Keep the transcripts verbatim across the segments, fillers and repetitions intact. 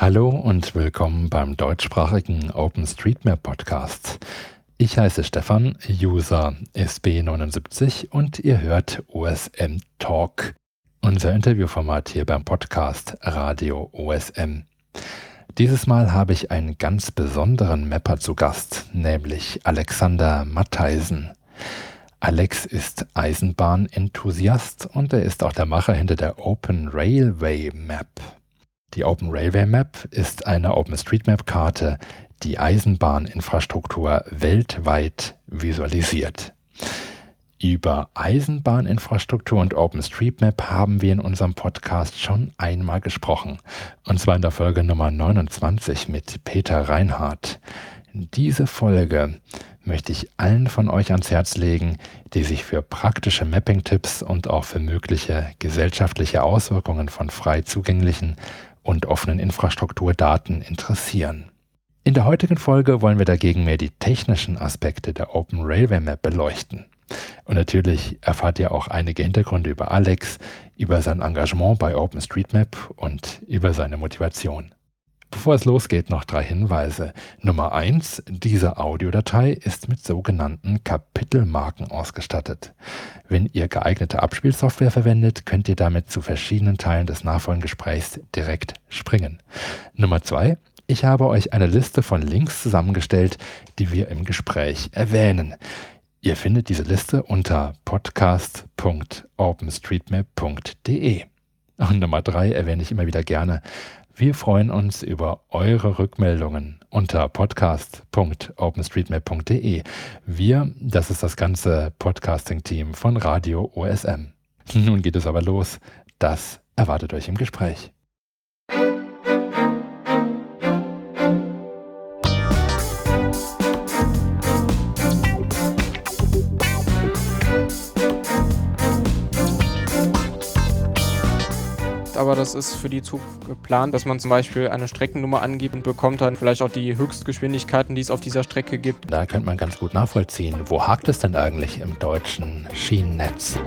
Hallo und willkommen beim deutschsprachigen OpenStreetMap Podcast. Ich heiße Stefan, User S B neunundsiebzig und ihr hört O S M Talk, unser Interviewformat hier beim Podcast Radio O S M. Dieses Mal habe ich einen ganz besonderen Mapper zu Gast, nämlich Alexander Matthijssen. Alex ist Eisenbahnenthusiast und er ist auch der Macher hinter der Open Railway Map. Die Open Railway Map ist eine OpenStreetMap-Karte, die Eisenbahninfrastruktur weltweit visualisiert. Über Eisenbahninfrastruktur und OpenStreetMap haben wir in unserem Podcast schon einmal gesprochen, und zwar in der Folge Nummer neunundzwanzig mit Peter Reinhardt. Diese Folge möchte ich allen von euch ans Herz legen, die sich für praktische Mapping-Tipps und auch für mögliche gesellschaftliche Auswirkungen von frei zugänglichen und offenen Infrastrukturdaten interessieren. In der heutigen Folge wollen wir dagegen mehr die technischen Aspekte der Open Railway Map beleuchten. Und natürlich erfahrt ihr auch einige Hintergründe über Alex, über sein Engagement bei OpenStreetMap und über seine Motivation. Bevor es losgeht, noch drei Hinweise. Nummer eins, diese Audiodatei ist mit sogenannten Kapitelmarken ausgestattet. Wenn ihr geeignete Abspielsoftware verwendet, könnt ihr damit zu verschiedenen Teilen des nachfolgenden Gesprächs direkt springen. Nummer zwei, ich habe euch eine Liste von Links zusammengestellt, die wir im Gespräch erwähnen. Ihr findet diese Liste unter podcast punkt openstreetmap punkt de. Und Nummer drei erwähne ich immer wieder gerne. Wir freuen uns über eure Rückmeldungen unter podcast punkt openstreetmap punkt de. Wir, das ist das ganze Podcasting-Team von Radio O S M. Nun geht es aber los. Das erwartet euch im Gespräch. Aber das ist für die Zukunft geplant, dass man zum Beispiel eine Streckennummer angibt und bekommt dann vielleicht auch die Höchstgeschwindigkeiten, die es auf dieser Strecke gibt. Da könnte man ganz gut nachvollziehen. Wo hakt es denn eigentlich im deutschen Schienennetz?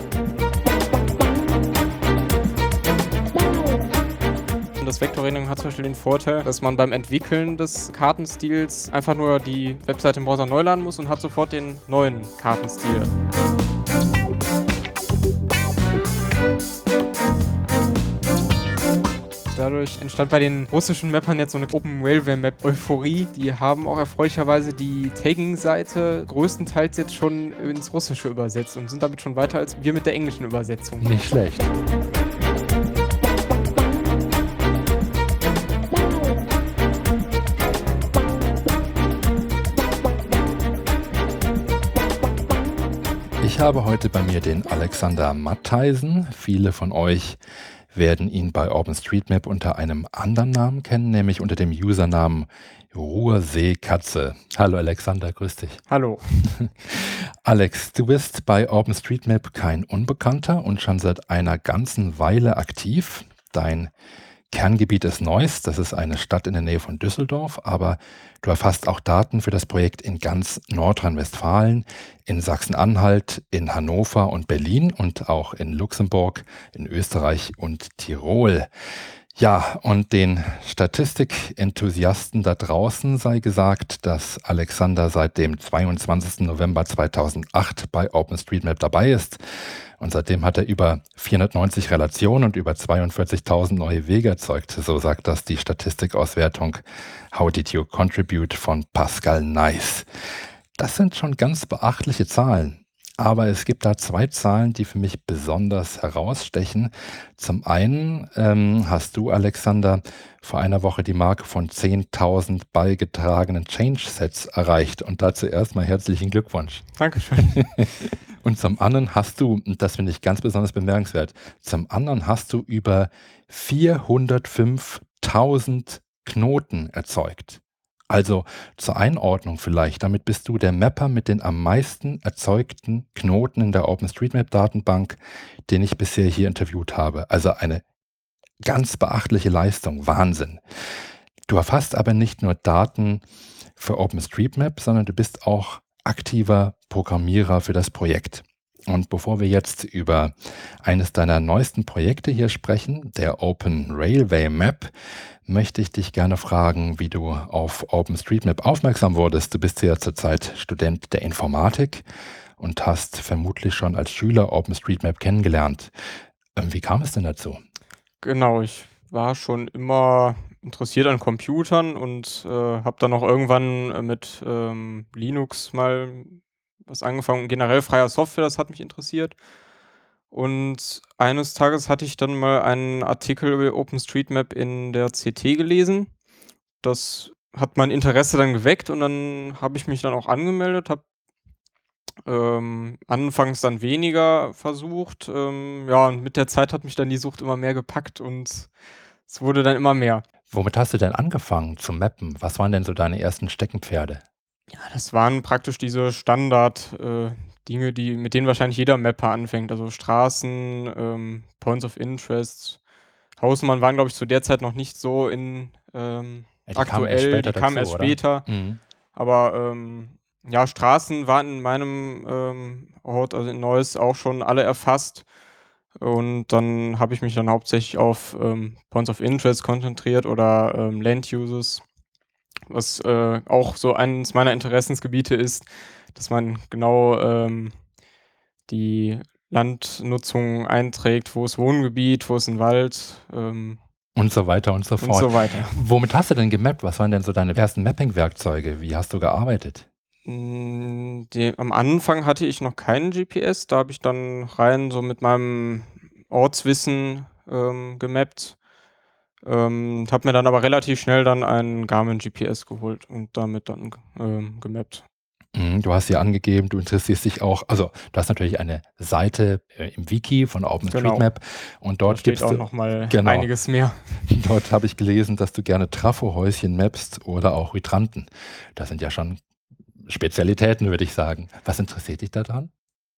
Das Vektorrendering hat zum Beispiel den Vorteil, dass man beim Entwickeln des Kartenstils einfach nur die Webseite im Browser neu laden muss und hat sofort den neuen Kartenstil. Dadurch entstand bei den russischen Mappern jetzt so eine Open Railway Map Euphorie. Die haben auch erfreulicherweise die Tagging-Seite größtenteils jetzt schon ins Russische übersetzt und sind damit schon weiter als wir mit der englischen Übersetzung. Nicht schlecht. Ich habe heute bei mir den Alexander Matthijssen. Viele von euch werden ihn bei OpenStreetMap unter einem anderen Namen kennen, nämlich unter dem Usernamen Ruhrseekatze. Hallo Alexander, grüß dich. Hallo. Alex, du bist bei OpenStreetMap kein Unbekannter und schon seit einer ganzen Weile aktiv. Dein Kerngebiet ist Neuss, das ist eine Stadt in der Nähe von Düsseldorf, aber du erfasst auch Daten für das Projekt in ganz Nordrhein-Westfalen, in Sachsen-Anhalt, in Hannover und Berlin und auch in Luxemburg, in Österreich und Tirol. Ja, und den Statistikenthusiasten da draußen sei gesagt, dass Alexander seit dem zweiundzwanzigsten November zweitausendacht bei OpenStreetMap dabei ist. Und seitdem hat er über vierhundertneunzig Relationen und über zweiundvierzigtausend neue Wege erzeugt. So sagt das die Statistikauswertung How Did You Contribute von Pascal Nice. Das sind schon ganz beachtliche Zahlen. Aber es gibt da zwei Zahlen, die für mich besonders herausstechen. Zum einen ähm, hast du, Alexander, vor einer Woche die Marke von zehntausend beigetragenen Change-Sets erreicht. Und dazu erstmal herzlichen Glückwunsch. Dankeschön. Und zum anderen hast du, und das finde ich ganz besonders bemerkenswert, zum anderen hast du über vierhundertfünftausend Knoten erzeugt. Also zur Einordnung vielleicht, damit bist du der Mapper mit den am meisten erzeugten Knoten in der OpenStreetMap-Datenbank, den ich bisher hier interviewt habe. Also eine ganz beachtliche Leistung, Wahnsinn. Du erfasst aber nicht nur Daten für OpenStreetMap, sondern du bist auch aktiver Programmierer für das Projekt. Und bevor wir jetzt über eines deiner neuesten Projekte hier sprechen, der Open Railway Map, möchte ich dich gerne fragen, wie du auf OpenStreetMap aufmerksam wurdest. Du bist ja zurzeit Student der Informatik und hast vermutlich schon als Schüler OpenStreetMap kennengelernt. Ähm, Wie kam es denn dazu? Genau, ich war schon immer interessiert an Computern und äh, habe dann auch irgendwann äh, mit ähm, Linux mal was angefangen. Generell freier Software, das hat mich interessiert. Und eines Tages hatte ich dann mal einen Artikel über OpenStreetMap in der C T gelesen. Das hat mein Interesse dann geweckt und dann habe ich mich dann auch angemeldet, habe ähm, anfangs dann weniger versucht. Ähm, ja, und mit der Zeit hat mich dann die Sucht immer mehr gepackt und es wurde dann immer mehr. Womit hast du denn angefangen zu mappen? Was waren denn so deine ersten Steckenpferde? Ja, das waren praktisch diese Standard äh, Dinge, die mit denen wahrscheinlich jeder Mapper anfängt. Also Straßen, ähm, Points of Interest. Hausnummern waren, glaube ich, zu der Zeit noch nicht so in ähm, Ja, die kamen erst aktuell, später die kamen dazu, erst oder? später. Mhm. Aber ähm, ja, Straßen waren in meinem ähm, Ort, also in Neuss, auch schon alle erfasst. Und dann habe ich mich dann hauptsächlich auf ähm, Points of Interest konzentriert oder ähm, Land Uses, was äh, auch so eines meiner Interessensgebiete ist, dass man genau ähm, die Landnutzung einträgt, wo ist Wohngebiet, wo ist ein Wald ähm, Und so weiter und so und fort. so weiter. Womit hast du denn gemappt? Was waren denn so deine ersten Mapping-Werkzeuge? Wie hast du gearbeitet? Hm, die am Anfang hatte ich noch keinen G P S, da habe ich dann rein so mit meinem Ortswissen ähm, gemappt, ähm, habe mir dann aber relativ schnell dann einen Garmin G P S geholt und damit dann ähm, gemappt. Mhm, du hast ja angegeben, du interessierst dich auch, also du hast natürlich eine Seite äh, im Wiki von Genau, OpenStreetMap und da dort steht gibst auch du, noch mal genau, einiges mehr. dort habe ich gelesen, dass du gerne Trafohäuschen mappst oder auch Hydranten. Das sind ja schon Spezialitäten, würde ich sagen. Was interessiert dich daran?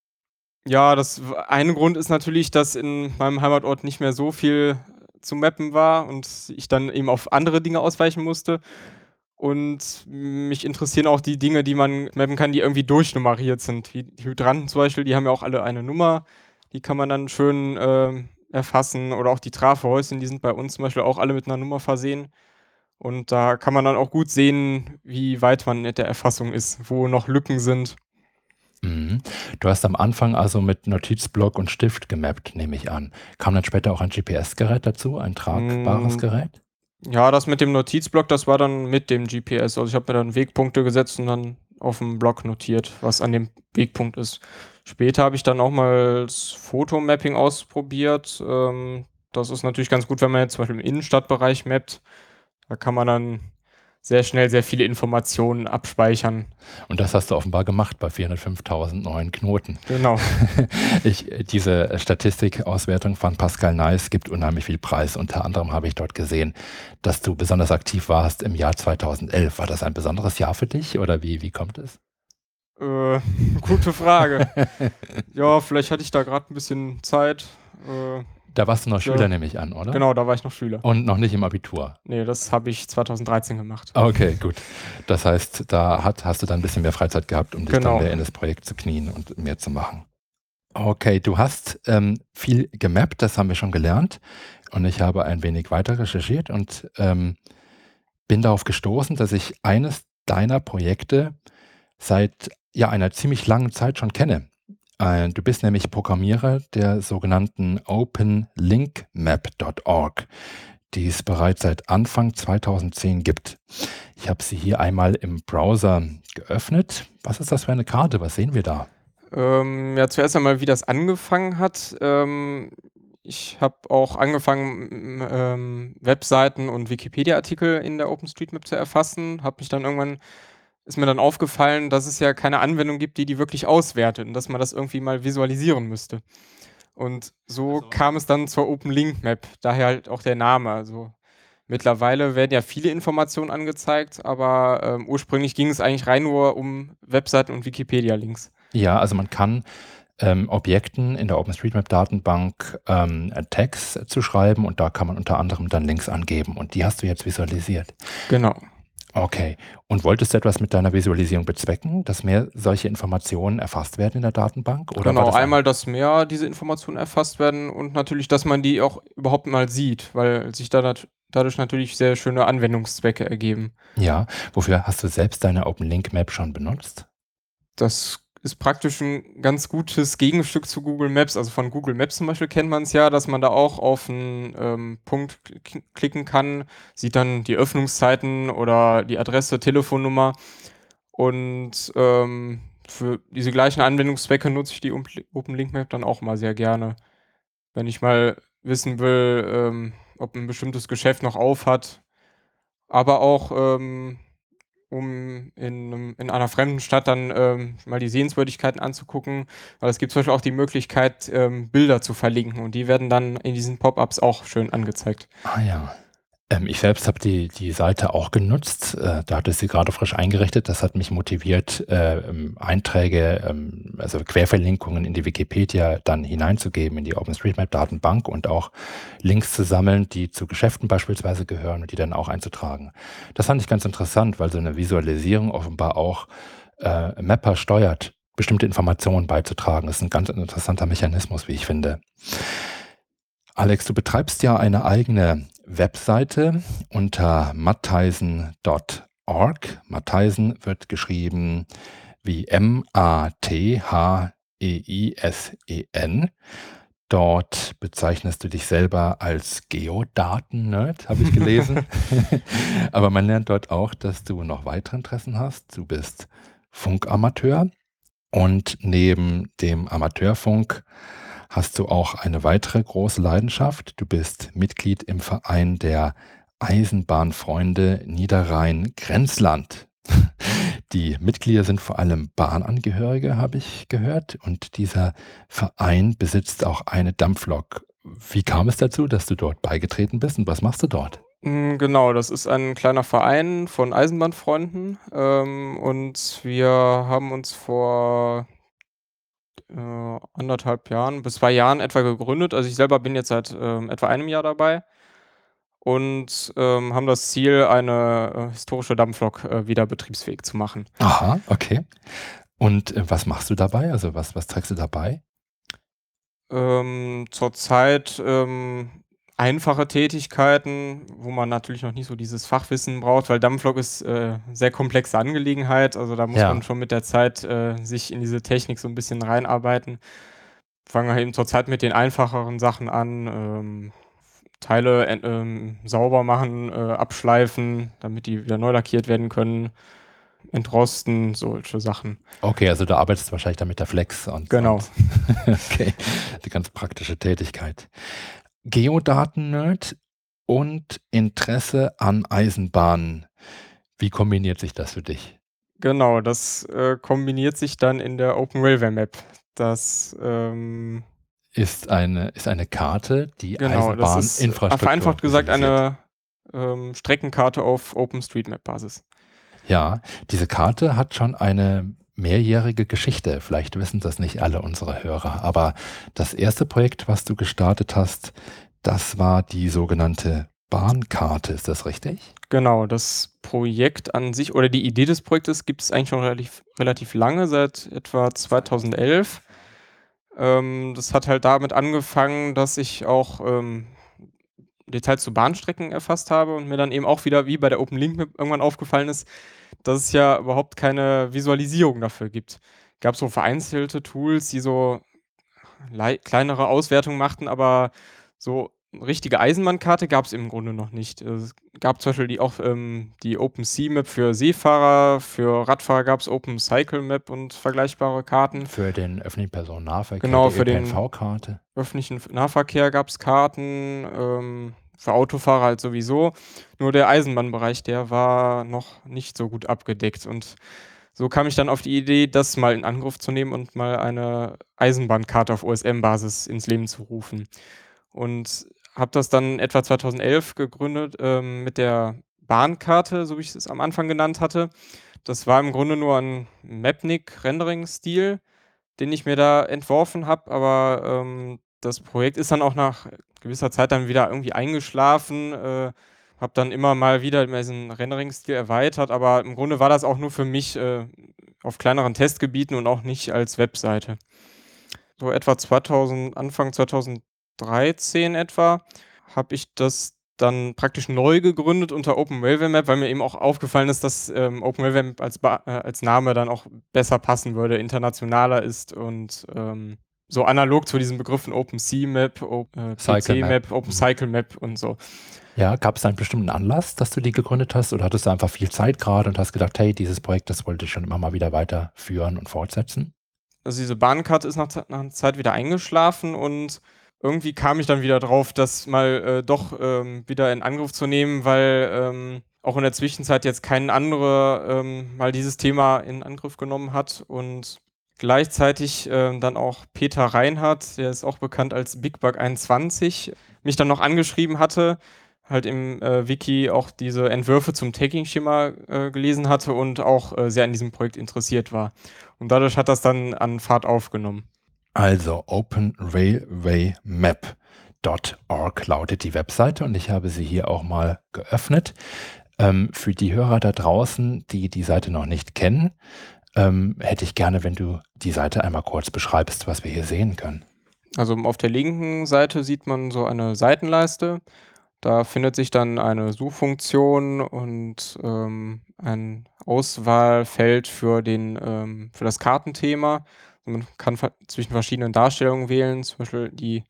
Ja, das w ein Grund ist natürlich, dass in meinem Heimatort nicht mehr so viel zu mappen war und ich dann eben auf andere Dinge ausweichen musste. Und mich interessieren auch die Dinge, die man mappen kann, die irgendwie durchnummeriert sind. Wie die Hydranten zum Beispiel, die haben ja auch alle eine Nummer, die kann man dann schön, ähm, erfassen oder auch die Trafohäuschen, die sind bei uns zum Beispiel auch alle mit 'ner Nummer versehen. Und da kann man dann auch gut sehen, wie weit man mit der Erfassung ist, wo noch Lücken sind. Mhm. Du hast am Anfang also mit Notizblock und Stift gemappt, nehme ich an. Kam dann später auch ein G P S-Gerät dazu, ein tragbares Hm, Gerät? ja, das mit dem Notizblock, das war dann mit dem G P S. Also, ich habe mir dann Wegpunkte gesetzt und dann auf'm Block notiert, was an dem Wegpunkt ist. Später habe ich dann auch mal das Fotomapping ausprobiert. Ähm, das ist natürlich ganz gut, wenn man jetzt zum Beispiel im Innenstadtbereich mappt. Da kann man dann sehr schnell sehr viele Informationen abspeichern. Und das hast du offenbar gemacht bei vierhundertfünftausend neuen Knoten. Genau. Ich, diese Statistikauswertung von Pascal Nice gibt unheimlich viel Preis. Unter anderem habe ich dort gesehen, dass du besonders aktiv warst im Jahr zweitausendelf. War das ein besonderes Jahr für dich oder wie, wie kommt es? Äh, gute Frage. Ja, vielleicht hatte ich da grad 'n bisschen Zeit. Äh, Da warst du noch ja, Schüler, nehme ich an, oder? genau, da war ich noch Schüler. Und noch nicht im Abitur. Ne, das habe ich zweitausenddreizehn gemacht. Okay, gut. Das heißt, da hat, hast du dann ein bisschen mehr Freizeit gehabt, um dich dann Genau. mehr in das Projekt zu knien und mehr zu machen. Okay, du hast ähm, viel gemappt, das haben wir schon gelernt. Und ich habe ein wenig weiter recherchiert und ähm, bin darauf gestoßen, dass ich eines deiner Projekte seit ja, einer ziemlich langen Zeit schon kenne. Äh, du bist nämlich Programmierer der sogenannten Open Link Map Punkt org, die es bereits seit Anfang zweitausendzehn gibt. Ich habe sie hier einmal im Browser geöffnet. Was ist das für eine Karte? Was sehen wir da? Ähm, ja, zuerst einmal, wie das angefangen hat. Ähm, ich habe auch angefangen, m ähm, Webseiten und Wikipedia-Artikel in der OpenStreetMap zu erfassen. Habe mich dann irgendwann ist mir dann aufgefallen, dass es ja keine Anwendung gibt, die die wirklich auswertet und dass man das irgendwie mal visualisieren müsste. Und so Also, kam es dann zur Open Link Map, daher halt auch der Name. Also, mittlerweile werden ja viele Informationen angezeigt, aber, ähm, ursprünglich ging es eigentlich rein nur um Webseiten und Wikipedia-Links. ja, also man kann ähm, Objekten in der OpenStreetMap-Datenbank ähm, Tags zuschreiben und da kann man unter anderem dann Links angeben und die hast du jetzt visualisiert. Genau. Okay. Und wolltest du etwas mit deiner Visualisierung bezwecken, dass mehr solche Informationen erfasst werden in der Datenbank? Oder war Genau, das ein einmal, dass mehr diese Informationen erfasst werden und natürlich, dass man die auch überhaupt mal sieht, weil sich da nat dadurch natürlich sehr schöne Anwendungszwecke ergeben. Ja, wofür hast du selbst deine OpenLink-Map schon benutzt? Das ist praktisch 'n ganz gutes Gegenstück zu Google Maps. Also, von Google Maps zum Beispiel kennt man's ja, dass man da auch auf 'n, ähm, Punkt kl klicken kann, sieht dann die Öffnungszeiten oder die Adresse, Telefonnummer und, ähm, für diese gleichen Anwendungszwecke nutze ich die Ompli OpenLink-Map dann auch mal sehr gerne. Wenn ich mal wissen will, ähm, ob 'n bestimmtes Geschäft noch auf hat, aber auch, ähm, um in 'nem in einer fremden Stadt dann, ähm, mal die Sehenswürdigkeiten anzugucken. Weil es gibt zum Beispiel auch die Möglichkeit, ähm, Bilder zu verlinken und die werden dann in diesen Pop-ups auch schön angezeigt. Ah ja. Ähm, ich selbst habe die die Seite auch genutzt. Äh, da hattest du sie grade frisch eingerichtet. Das hat mich motiviert, äh, ähm, Einträge, ähm, also Querverlinkungen in die Wikipedia dann hineinzugeben in die OpenStreetMap-Datenbank und auch Links zu sammeln, die zu Geschäften beispielsweise gehören und die dann auch einzutragen. Das fand ich ganz interessant, weil so 'ne Visualisierung offenbar auch, äh, Mapper steuert, bestimmte Informationen beizutragen. Das ist 'n ganz interessanter Mechanismus, wie ich finde. Alex, du betreibst ja eine eigene Webseite unter matheisen Punkt org. Matheisen wird geschrieben wie M A T H E I S E N. Dort bezeichnest du dich selber als Geodaten-Nerd, habe ich gelesen. Aber man lernt dort auch, dass du noch weitere Interessen hast. Du bist Funkamateur und neben dem Amateurfunk hast du auch eine weitere große Leidenschaft. Du bist Mitglied im Verein der Eisenbahnfreunde Niederrhein-Grenzland. Die Mitglieder sind vor allem Bahnangehörige, habe ich gehört, und dieser Verein besitzt auch eine Dampflok. Wie kam es dazu, dass du dort beigetreten bist und was machst du dort? Hm, genau, das ist ein kleiner Verein von Eisenbahnfreunden, ähm, und wir haben uns vor äh, anderthalb Jahren bis zwei Jahren etwa gegründet. Also, ich selber bin jetzt seit, ähm, etwa einem Jahr dabei und, ähm, haben das Ziel, eine, äh, historische Dampflok, äh, wieder betriebsfähig zu machen. Aha, okay. Und, äh, was machst du dabei? Also, was was trägst du da bei? Ähm, zurzeit, ähm, einfache Tätigkeiten, wo man natürlich noch nicht so dieses Fachwissen braucht, weil Dampflok ist, äh, sehr komplexe Angelegenheit. Also, da muss man Ja. schon mit der Zeit, äh, sich in diese Technik so 'n bisschen reinarbeiten. Fangen wir eben zurzeit mit den einfacheren Sachen an, ähm, Teile en ähm, sauber machen, äh, abschleifen, damit die wieder neu lackiert werden können, entrosten, solche Sachen. Okay, also du arbeitest wahrscheinlich dann mit der Flex und Genau. und okay, 'ne ganz praktische Tätigkeit. Geodaten-Nerd und Interesse an Eisenbahnen. Wie kombiniert sich das für dich? Genau, das, äh, kombiniert sich dann in der Open Railway Map. Das, ähm Ist eine ist eine Karte, die Genau, das ist, äh, Eisenbahninfrastruktur vereinfacht gesagt visualisiert. eine, ähm, Streckenkarte auf OpenStreetMap-Basis. Ja, diese Karte hat schon eine mehrjährige Geschichte. Vielleicht wissen das nicht alle unsere Hörer, aber das erste Projekt, was du gestartet hast, das war die sogenannte Bahnkarte. Ist das richtig? Genau, das Projekt an sich oder die Idee des Projektes gibt es eigentlich schon relativ relativ lange, seit etwa zweitausendelf. Ähm, das hat halt damit angefangen, dass ich auch, ähm, Details zu Bahnstrecken erfasst habe und mir dann eben auch wieder wie bei der OpenLink-Map irgendwann aufgefallen ist, dass es ja überhaupt keine Visualisierung dafür gibt. Gab so vereinzelte Tools, die so lei kleinere Auswertungen machten, aber so 'ne richtige Eisenbahnkarte gab's im Grunde noch nicht. Es gab zum Beispiel die auch, ähm, die OpenSea-Map für Seefahrer, für Radfahrer gab's OpenCycle-Map und vergleichbare Karten. Für den öffentlichen Personennahverkehr, Genau, die für den ÖPNV-Karte. öffentlichen F Nahverkehr gab's Karten, ähm, für Autofahrer halt sowieso. Nur der Eisenbahnbereich, der war noch nicht so gut abgedeckt. Und so kam ich dann auf die Idee, das mal in Angriff zu nehmen und mal eine Eisenbahnkarte auf O S M-Basis ins Leben zu rufen. Und habe das dann etwa zweitausendelf gegründet, ähm, mit der Bahnkarte, so wie ich es am Anfang genannt hatte. Das war im Grunde nur 'n Mapnik-Rendering-Stil, den ich mir da entworfen habe, aber, ähm, das Projekt ist dann auch nach gewisser Zeit dann wieder irgendwie eingeschlafen, äh, habe dann immer mal wieder diesen Rendering-Stil erweitert, aber im Grunde war das auch nur für mich äh, auf kleineren Testgebieten und auch nicht als Webseite. So etwa zweitausend, Anfang zweitausenddreizehn etwa, habe ich das dann praktisch neu gegründet unter Open Railway Map, weil mir eben auch aufgefallen ist, dass ähm, Open Railway Map als, ba äh, als Name dann auch besser passen würde, internationaler ist und ähm, so analog zu diesen Begriffen OpenCMap, o äh, Cycle Map. PCMap, OpenCycleMap und so. Ja, gab es da einen bestimmten Anlass, dass du die gegründet hast, oder hattest du einfach viel Zeit gerade und hast gedacht, hey, dieses Projekt, das wollte ich schon immer mal wieder weiterführen und fortsetzen? Also diese Bahncard ist nach, Ze- nach einer Zeit wieder eingeschlafen und irgendwie kam ich dann wieder drauf, das mal äh, doch ähm, wieder in Angriff zu nehmen, weil ähm, auch in der Zwischenzeit jetzt kein anderer ähm, mal dieses Thema in Angriff genommen hat und gleichzeitig ähm, dann auch Peter Reinhardt, der ist auch bekannt als BigBug einundzwanzig, mich dann noch angeschrieben hatte, halt im äh, Wiki auch diese Entwürfe zum Tagging-Schema äh, gelesen hatte und auch äh, sehr an diesem Projekt interessiert war. Und dadurch hat das dann an Fahrt aufgenommen. Also open railway map punkt org lautet die Webseite und ich habe sie hier auch mal geöffnet. Ähm, für die Hörer da draußen, die die Seite noch nicht kennen, ähm, hätte ich gerne, wenn du die Seite einmal kurz beschreibst, was wir hier sehen können. Also auf der linken Seite sieht man so eine Seitenleiste. Da findet sich dann eine Suchfunktion und ähm, ein Auswahlfeld für, den, ähm, für das Kartenthema. Also man kann ver zwischen verschiedenen Darstellungen wählen, zum Beispiel die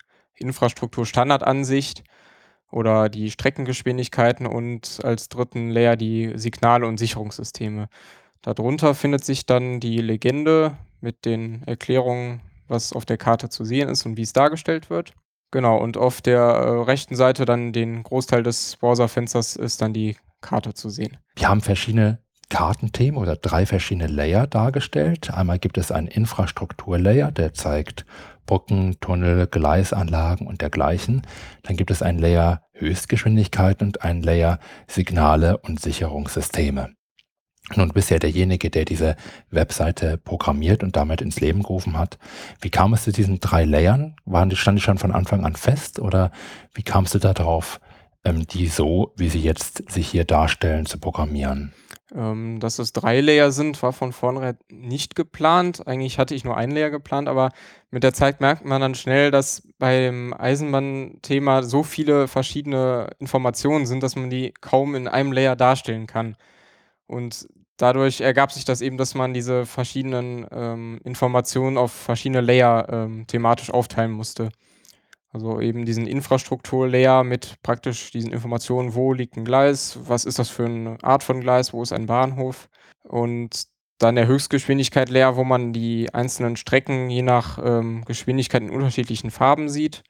Infrastruktur-Standardansicht oder die Streckengeschwindigkeiten und als dritten Layer die Signale und Sicherungssysteme. Darunter findet sich dann die Legende mit den Erklärungen, was auf der Karte zu sehen ist und wie es dargestellt wird. Genau, und auf der äh, rechten Seite dann den Großteil des Browserfensters ist dann die Karte zu sehen. Wir haben verschiedene Kartenthemen oder drei verschiedene Layer dargestellt. Einmal gibt es einen Infrastrukturlayer, der zeigt Brücken, Tunnel, Gleisanlagen und dergleichen. Dann gibt es einen Layer Höchstgeschwindigkeiten und einen Layer Signale und Sicherungssysteme. Nun bisher derjenige, der diese Webseite programmiert und damit ins Leben gerufen hat. Wie kam es zu diesen drei Layern? Waren die, stand die schon von Anfang an fest oder wie kamst du da drauf, ähm, die so, wie sie jetzt sich hier darstellen, zu programmieren? Ähm, dass es drei Layer sind, war von vornherein nicht geplant. Eigentlich hatte ich nur ein Layer geplant, aber mit der Zeit merkt man dann schnell, dass beim Eisenbahnthema so viele verschiedene Informationen sind, dass man die kaum in einem Layer darstellen kann. Und dadurch ergab sich das eben, dass man diese verschiedenen ähm, Informationen auf verschiedene Layer ähm, thematisch aufteilen musste. Also eben diesen Infrastruktur-Layer mit praktisch diesen Informationen, wo liegt ein Gleis, was ist das für eine Art von Gleis, wo ist ein Bahnhof und dann der Höchstgeschwindigkeit-Layer, wo man die einzelnen Strecken je nach ähm, Geschwindigkeit in unterschiedlichen Farben sieht.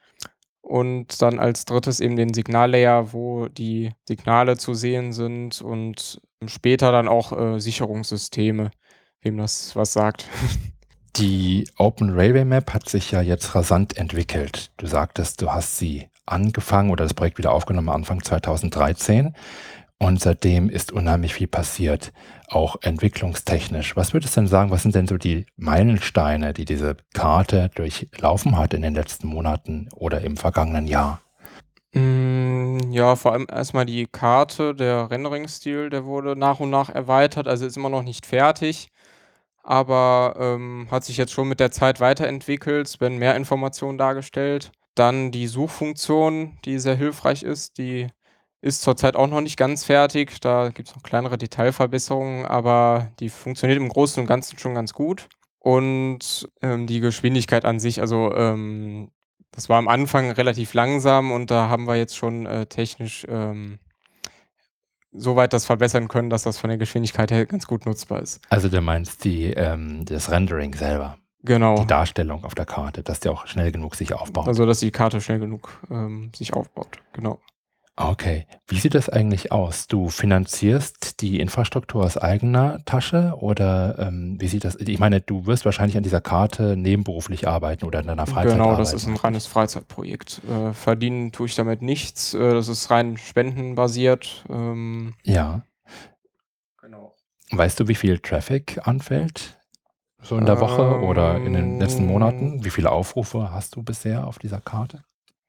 Und dann als drittes eben den Signallayer, wo die Signale zu sehen sind und später dann auch äh, Sicherungssysteme, wem das was sagt. Die Open Railway Map hat sich ja jetzt rasant entwickelt. Du sagtest, du hast sie angefangen oder das Projekt wieder aufgenommen Anfang zweitausenddreizehn und seitdem ist unheimlich viel passiert, auch entwicklungstechnisch. Was würdest du denn sagen, was sind denn so die Meilensteine, die diese Karte durchlaufen hat in den letzten Monaten oder im vergangenen Jahr? Hm, ja, vor allem erstmal die Karte, der Rendering-Stil, der wurde nach und nach erweitert, also ist immer noch nicht fertig, aber ähm, hat sich jetzt schon mit der Zeit weiterentwickelt. Es werden mehr Informationen dargestellt. Dann die Suchfunktion, die sehr hilfreich ist, die ist zurzeit auch noch nicht ganz fertig. Da gibt es noch kleinere Detailverbesserungen, aber die funktioniert im Großen und Ganzen schon ganz gut. Und ähm, die Geschwindigkeit an sich, also ähm, das war am Anfang relativ langsam und da haben wir jetzt schon äh, technisch ähm, so weit das verbessern können, dass das von der Geschwindigkeit her ganz gut nutzbar ist. Also du meinst die, ähm, das Rendering selber, Genau. die Darstellung auf der Karte, dass der auch schnell genug sich aufbaut. Also, dass die Karte schnell genug ähm, sich aufbaut. Genau. Okay. Wie sieht das eigentlich aus? Du finanzierst die Infrastruktur aus eigener Tasche oder ähm, wie sieht das? Ich meine, du wirst wahrscheinlich an dieser Karte nebenberuflich arbeiten oder in deiner Freizeit Genau, arbeiten. das ist ein reines Freizeitprojekt. Äh, verdienen tue ich damit nichts. Äh, das ist rein spendenbasiert. Ähm, Ja. genau. Weißt du, wie viel Traffic anfällt? So in der Woche oder in den letzten Ähm, Monaten? Wie viele Aufrufe hast du bisher auf dieser Karte?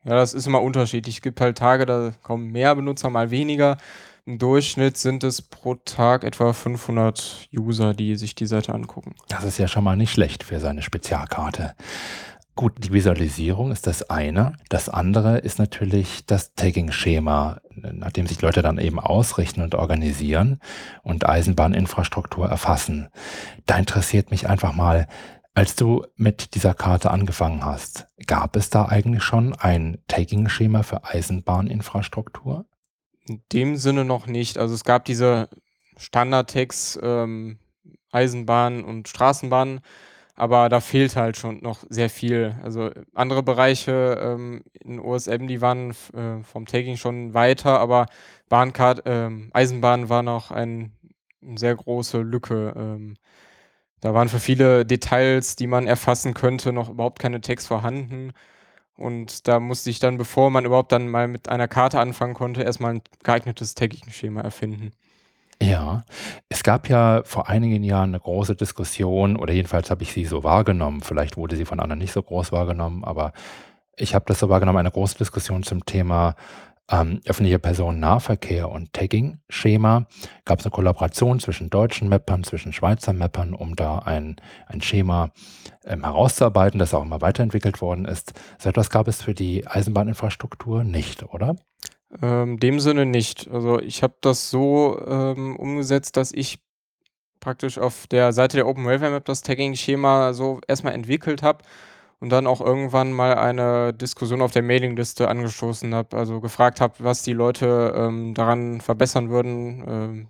Ja, das ist immer unterschiedlich. Es gibt halt Tage, da kommen mehr Benutzer, mal weniger. Im Durchschnitt sind es pro Tag etwa fünfhundert User, die sich die Seite angucken. Das ist ja schon mal nicht schlecht für seine Spezialkarte. Gut, die Visualisierung ist das eine. Das andere ist natürlich das Tagging-Schema, nachdem sich Leute dann eben ausrichten und organisieren und Eisenbahninfrastruktur erfassen. Da interessiert mich einfach mal, als du mit dieser Karte angefangen hast, gab es da eigentlich schon ein Tagging-Schema für Eisenbahninfrastruktur? In dem Sinne noch nicht. Also es gab diese Standard-Tags, ähm, Eisenbahn und Straßenbahn, aber da fehlt halt schon noch sehr viel. Also andere Bereiche ähm, in O S M, die waren f äh, vom Tagging schon weiter, aber Bahncard ähm, Eisenbahn war noch ein 'n sehr große Lücke. Ähm, da waren für viele Details, die man erfassen könnte, noch überhaupt keine Tags vorhanden. Und da musste ich dann, bevor man überhaupt dann mal mit einer Karte anfangen konnte, erst mal 'n geeignetes Tagging-Schema erfinden. Ja, es gab ja vor einigen Jahren eine große Diskussion oder jedenfalls habe ich sie so wahrgenommen. Vielleicht wurde sie von anderen nicht so groß wahrgenommen, aber ich habe das so wahrgenommen, eine große Diskussion zum Thema, ähm, öffentlicher Personennahverkehr und Tagging-Schema. Gab es eine Kollaboration zwischen deutschen Mappern, zwischen Schweizer Mappern, um da ein ein Schema, ähm, herauszuarbeiten, das auch immer weiterentwickelt worden ist. So etwas gab es für die Eisenbahninfrastruktur nicht, oder? Ähm, dem Sinne nicht. Also, ich habe das so, ähm, umgesetzt, dass ich praktisch auf der Seite der Open Railway Map das Tagging-Schema so erst mal entwickelt habe und dann auch irgendwann mal eine Diskussion auf der Mailingliste angestoßen habe, also gefragt habe, was die Leute, ähm, daran verbessern würden, ähm,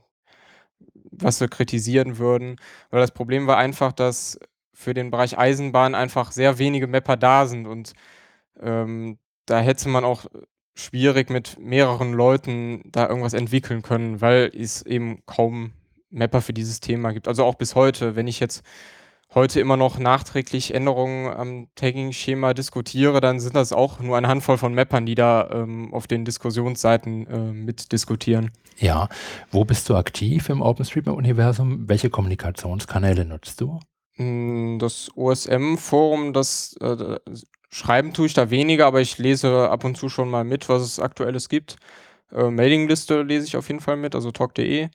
was sie kritisieren würden. Weil das Problem war einfach, dass für den Bereich Eisenbahn einfach sehr wenige Mapper da sind und ähm, da hätte man auch schwierig mit mehreren Leuten da irgendwas entwickeln können, weil es eben kaum Mapper für dieses Thema gibt. Also auch bis heute, wenn ich jetzt heute immer noch nachträglich Änderungen am Tagging-Schema diskutiere, dann sind das auch nur eine Handvoll von Mappern, die da ähm, auf den Diskussionsseiten äh, mitdiskutieren. Ja. Wo bist du aktiv im OpenStreetMap-Universum? Welche Kommunikationskanäle nutzt du? Hm, das O S M-Forum, das, äh, d schreiben tue ich da weniger, aber ich lese ab und zu schon mal mit, was es Aktuelles gibt. Äh, Mailingliste lese ich auf jeden Fall mit, also talk punkt de.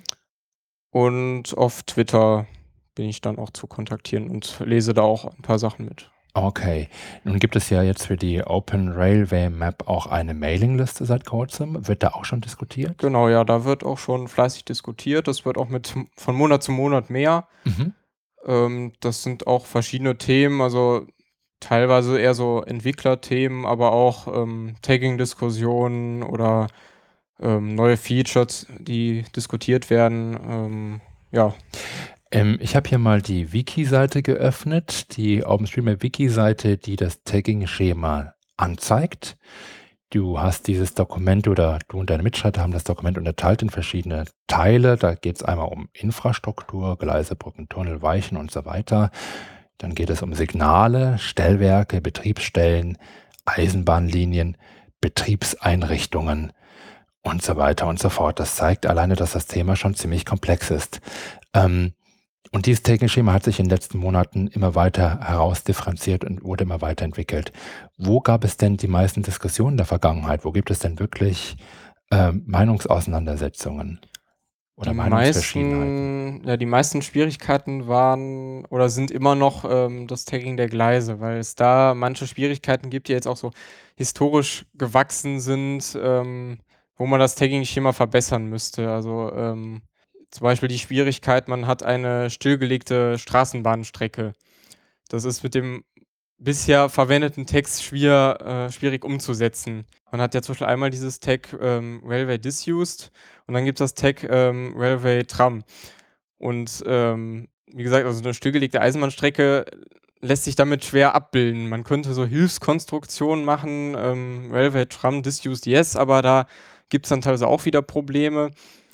Und auf Twitter bin ich dann auch zu kontaktieren und lese da auch ein paar Sachen mit. Okay. Nun gibt es ja jetzt für die Open Railway Map auch eine Mailingliste seit Kurzem. Wird da auch schon diskutiert? Genau, ja, da wird auch schon fleißig diskutiert. Das wird auch mit von Monat zu Monat mehr. Mhm. Ähm, das sind auch verschiedene Themen, also teilweise eher so Entwicklerthemen, aber auch, ähm, Tagging-Diskussionen oder, ähm, neue Features, die diskutiert werden. Ähm, ja. Ähm, ich habe hier mal die Wiki-Seite geöffnet, die OpenStreetMap-Wiki-Seite, die das Tagging-Schema anzeigt. Du hast dieses Dokument oder du und deine Mitstreiter haben das Dokument unterteilt in verschiedene Teile. Da geht es einmal um Infrastruktur, Gleise, Brücken, Tunnel, Weichen und so weiter. Dann geht es um Signale, Stellwerke, Betriebsstellen, Eisenbahnlinien, Betriebseinrichtungen und so weiter und so fort. Das zeigt alleine, dass das Thema schon ziemlich komplex ist. Ähm, und dieses Tagging-Schema hat sich in den letzten Monaten immer weiter herausdifferenziert und wurde immer weiterentwickelt. Wo gab es denn die meisten Diskussionen der Vergangenheit? Wo gibt es denn wirklich ähm, Meinungsauseinandersetzungen oder Die Meinungsverschiedenheiten? meisten ja, die meisten Schwierigkeiten waren oder sind immer noch, ähm, das Tagging der Gleise, weil es da manche Schwierigkeiten gibt, die jetzt auch so historisch gewachsen sind, ähm, wo man das Tagging-Schema verbessern müsste. Also, ähm, zum Beispiel die Schwierigkeit, man hat eine stillgelegte Straßenbahnstrecke. Das ist mit dem bisher verwendeten Text schwier äh, schwierig umzusetzen. Man hat ja zum Beispiel einmal dieses Tag, ähm, Railway Disused und dann gibt's das Tag, ähm, Railway Tram. Und, ähm, wie gesagt, also 'ne stillgelegte Eisenbahnstrecke lässt sich damit schwer abbilden. Man könnte so Hilfskonstruktionen machen, ähm, Railway Tram Disused yes, aber da gibt's dann teilweise auch wieder Probleme.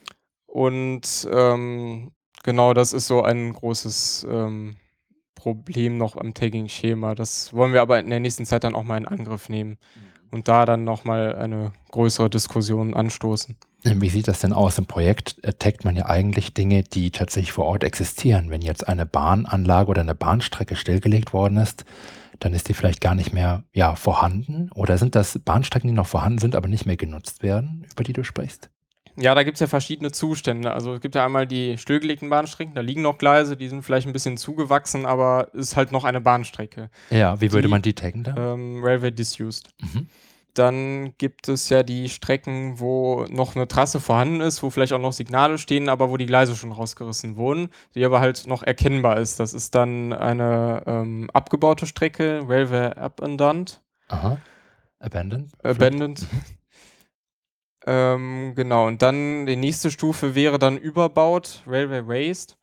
Und, ähm, genau, das ist so ein großes, ähm, Problem noch am Tagging-Schema. Das wollen wir aber in der nächsten Zeit dann auch mal in Angriff nehmen und da dann noch mal eine größere Diskussion anstoßen. Wie sieht das denn aus? Im Projekt äh, taggt man ja eigentlich Dinge, die tatsächlich vor Ort existieren. Wenn jetzt eine Bahnanlage oder eine Bahnstrecke stillgelegt worden ist, dann ist die vielleicht gar nicht mehr ja, vorhanden? Oder sind das Bahnstrecken, die noch vorhanden sind, aber nicht mehr genutzt werden, über die du sprichst? Ja, da gibt's ja verschiedene Zustände. Also, es gibt ja einmal die stillgelegten Bahnstrecken, da liegen noch Gleise, die sind vielleicht ein bisschen zugewachsen, aber ist halt noch eine Bahnstrecke. Ja, wie würde Die man die taggen dann? ähm, Railway Disused. Mhm. Dann gibt es ja die Strecken, wo noch eine Trasse vorhanden ist, wo vielleicht auch noch Signale stehen, aber wo die Gleise schon rausgerissen wurden, die aber halt noch erkennbar ist. Das ist dann eine, ähm, abgebaute Strecke, Railway Abandoned Aha. Abandoned? Vielleicht? Abandoned. Mhm. Ähm, genau, und dann die nächste Stufe wäre dann überbaut, Railway Raised.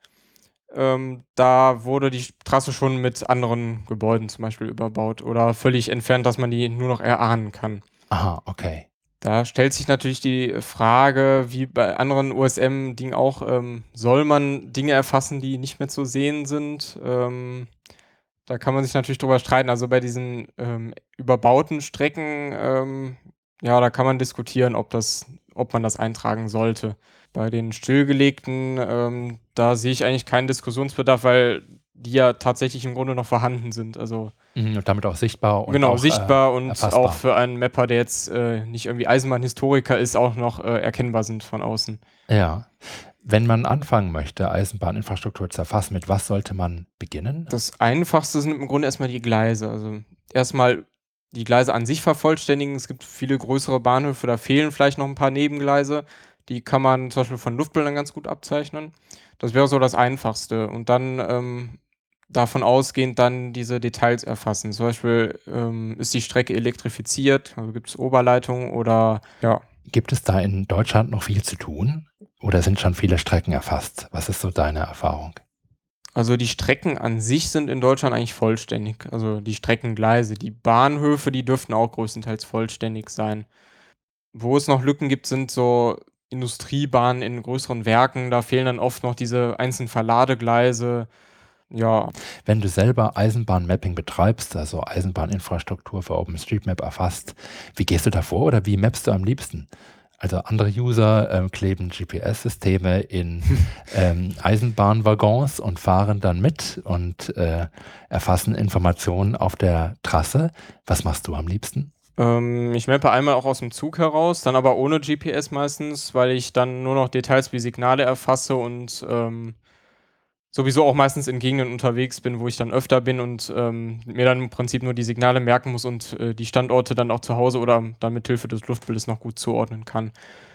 Ähm, da wurde die Trasse schon mit anderen Gebäuden zum Beispiel überbaut oder völlig entfernt, dass man die nur noch erahnen kann. Aha, okay. Da stellt sich natürlich die Frage, wie bei anderen O S M-Dingen auch, ähm, soll man Dinge erfassen, die nicht mehr zu sehen sind? Ähm, da kann man sich natürlich drüber streiten. Also, bei diesen, ähm, überbauten Strecken, ähm, ja, da kann man diskutieren, ob das ob man das eintragen sollte. Bei den stillgelegten, ähm, da sehe ich eigentlich keinen Diskussionsbedarf, weil die ja tatsächlich im Grunde noch vorhanden sind. Also, Mhm, und damit auch sichtbar und genau, auch äh, sichtbar und auch erfassbar. für einen Mapper, der jetzt, äh, nicht irgendwie Eisenbahnhistoriker ist, auch noch, äh, erkennbar sind von außen. Ja. Wenn man anfangen möchte, Eisenbahninfrastruktur zu erfassen, mit was sollte man beginnen? Das Einfachste sind im Grunde erst mal die Gleise. Also, erst mal die Gleise an sich vervollständigen. Es gibt viele größere Bahnhöfe, da fehlen vielleicht noch 'n paar Nebengleise. Die kann man zum Beispiel von Luftbildern ganz gut abzeichnen. Das wäre so das Einfachste. Und dann, ähm, davon ausgehend dann diese Details erfassen. Zum Beispiel, ähm, ist die Strecke elektrifiziert, also gibt's Oberleitungen oder ja. Gibt es da in Deutschland noch viel zu tun? Oder sind schon viele Strecken erfasst? Was ist so deine Erfahrung? Also, die Strecken an sich sind in Deutschland eigentlich vollständig. Also, die Streckengleise. Die Bahnhöfe, die dürften auch größtenteils vollständig sein. Wo es noch Lücken gibt, sind so Industriebahnen in größeren Werken. Da fehlen dann oft noch diese einzelnen Verladegleise. Ja, Wenn du selber Eisenbahnmapping betreibst, also Eisenbahninfrastruktur für OpenStreetMap erfasst, wie gehst du da vor oder wie mappst du am liebsten? Also andere User ähm, kleben G P S-Systeme in ähm, Eisenbahnwaggons und fahren dann mit und äh, erfassen Informationen auf der Trasse. Was machst du am liebsten? ähm, ich mappe einmal auch aus dem Zug heraus, dann aber ohne G P S meistens, weil ich dann nur noch Details wie Signale erfasse und, ähm sowieso auch meistens in Gegenden unterwegs bin, wo ich dann öfter bin und, ähm, mir dann im Prinzip nur die Signale merken muss und, äh, die Standorte dann auch zu Hause oder dann mit Hilfe des Luftbildes noch gut zuordnen kann.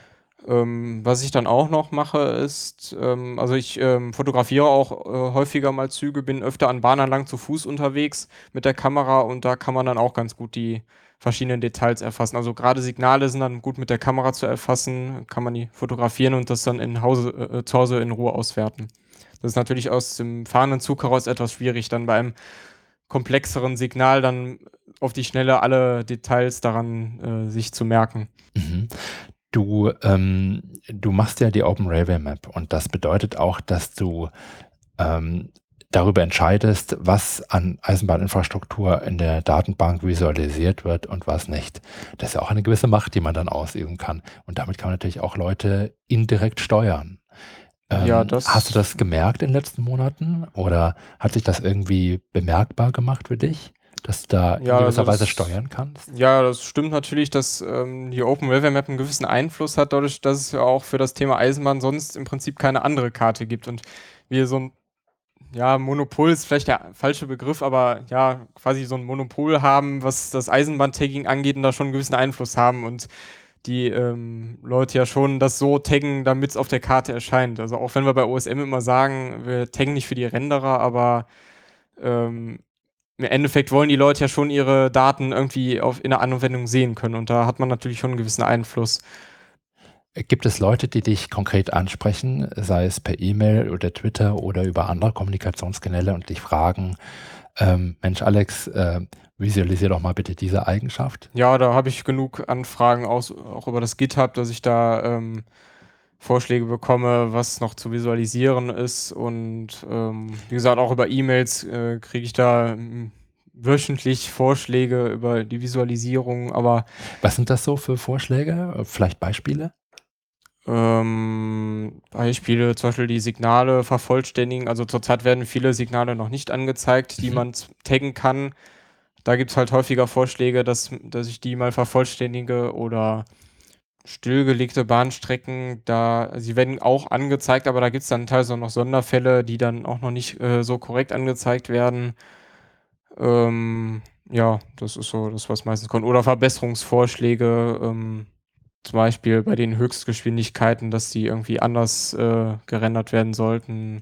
Ähm, was ich dann auch noch mache, ist, ähm also ich, ähm, fotografiere auch, äh, häufiger mal Züge, bin öfter an Bahnanlagen zu Fuß unterwegs mit der Kamera und da kann man dann auch ganz gut die verschiedenen Details erfassen. Also, grade Signale sind dann gut mit der Kamera zu erfassen, kann man die fotografieren und das dann in Hause äh, äh, zu Hause in Ruhe auswerten. Das ist natürlich aus dem fahrenden Zug heraus etwas schwierig, dann bei einem komplexeren Signal dann auf die Schnelle alle Details daran, äh, sich zu merken. Mhm. Du, ähm, du machst ja die Open Railway Map und das bedeutet auch, dass du ähm, darüber entscheidest, was an Eisenbahninfrastruktur in der Datenbank visualisiert wird und was nicht. Das ist ja auch eine gewisse Macht, die man dann ausüben kann. Und damit kann man natürlich auch Leute indirekt steuern. Ja, Ähm, hast du das das gemerkt in den letzten Monaten oder hat sich das irgendwie bemerkbar gemacht für dich, dass du da in ja, also gewisser Weise das steuern kannst? ja, das stimmt natürlich, dass, ähm, die Open Railway Map 'n gewissen Einfluss hat, dadurch, dass es ja auch für das Thema Eisenbahn sonst im Prinzip keine andere Karte gibt und wir so 'n ja, Monopol ist vielleicht der falsche Begriff, aber ja, quasi so 'n Monopol haben, was das Eisenbahn-Tagging angeht und da schon 'n gewissen Einfluss haben und die, ähm, Leute ja schon das so taggen, damit's auf der Karte erscheint. Also, auch wenn wir bei O S M immer sagen, wir taggen nicht für die Renderer, aber, ähm, im Endeffekt wollen die Leute ja schon ihre Daten irgendwie auf in der Anwendung sehen können und da hat man natürlich schon 'n gewissen Einfluss. Gibt es Leute, die dich konkret ansprechen, sei es per E-Mail oder Twitter oder über andere Kommunikationskanäle und dich fragen, ähm, Mensch Alex, äh, visualisier doch mal bitte diese Eigenschaft? Ja, da habe ich genug Anfragen aus auch über das GitHub, dass ich da, ähm, Vorschläge bekomme, was noch zu visualisieren ist und, ähm, wie gesagt, auch über E-Mails, äh, kriege ich da, hm, wöchentlich Vorschläge über die Visualisierung, aber, Was sind das so für Vorschläge? Äh, Vielleicht Beispiele? ähm, Beispiele, zum Beispiel die Signale vervollständigen. Also, zurzeit werden viele Signale noch nicht angezeigt, die Mhm. man z taggen kann. da gibt es halt häufiger Vorschläge, dass, dass ich die mal vervollständige oder stillgelegte Bahnstrecken, da sie werden auch angezeigt, aber da gibt es dann teilweise auch noch Sonderfälle, die dann auch noch nicht äh, so korrekt angezeigt werden. Ähm, ja, das ist so das, was meistens kommt. Oder Verbesserungsvorschläge, ähm, zum Beispiel bei den Höchstgeschwindigkeiten, dass die irgendwie anders äh, gerendert werden sollten,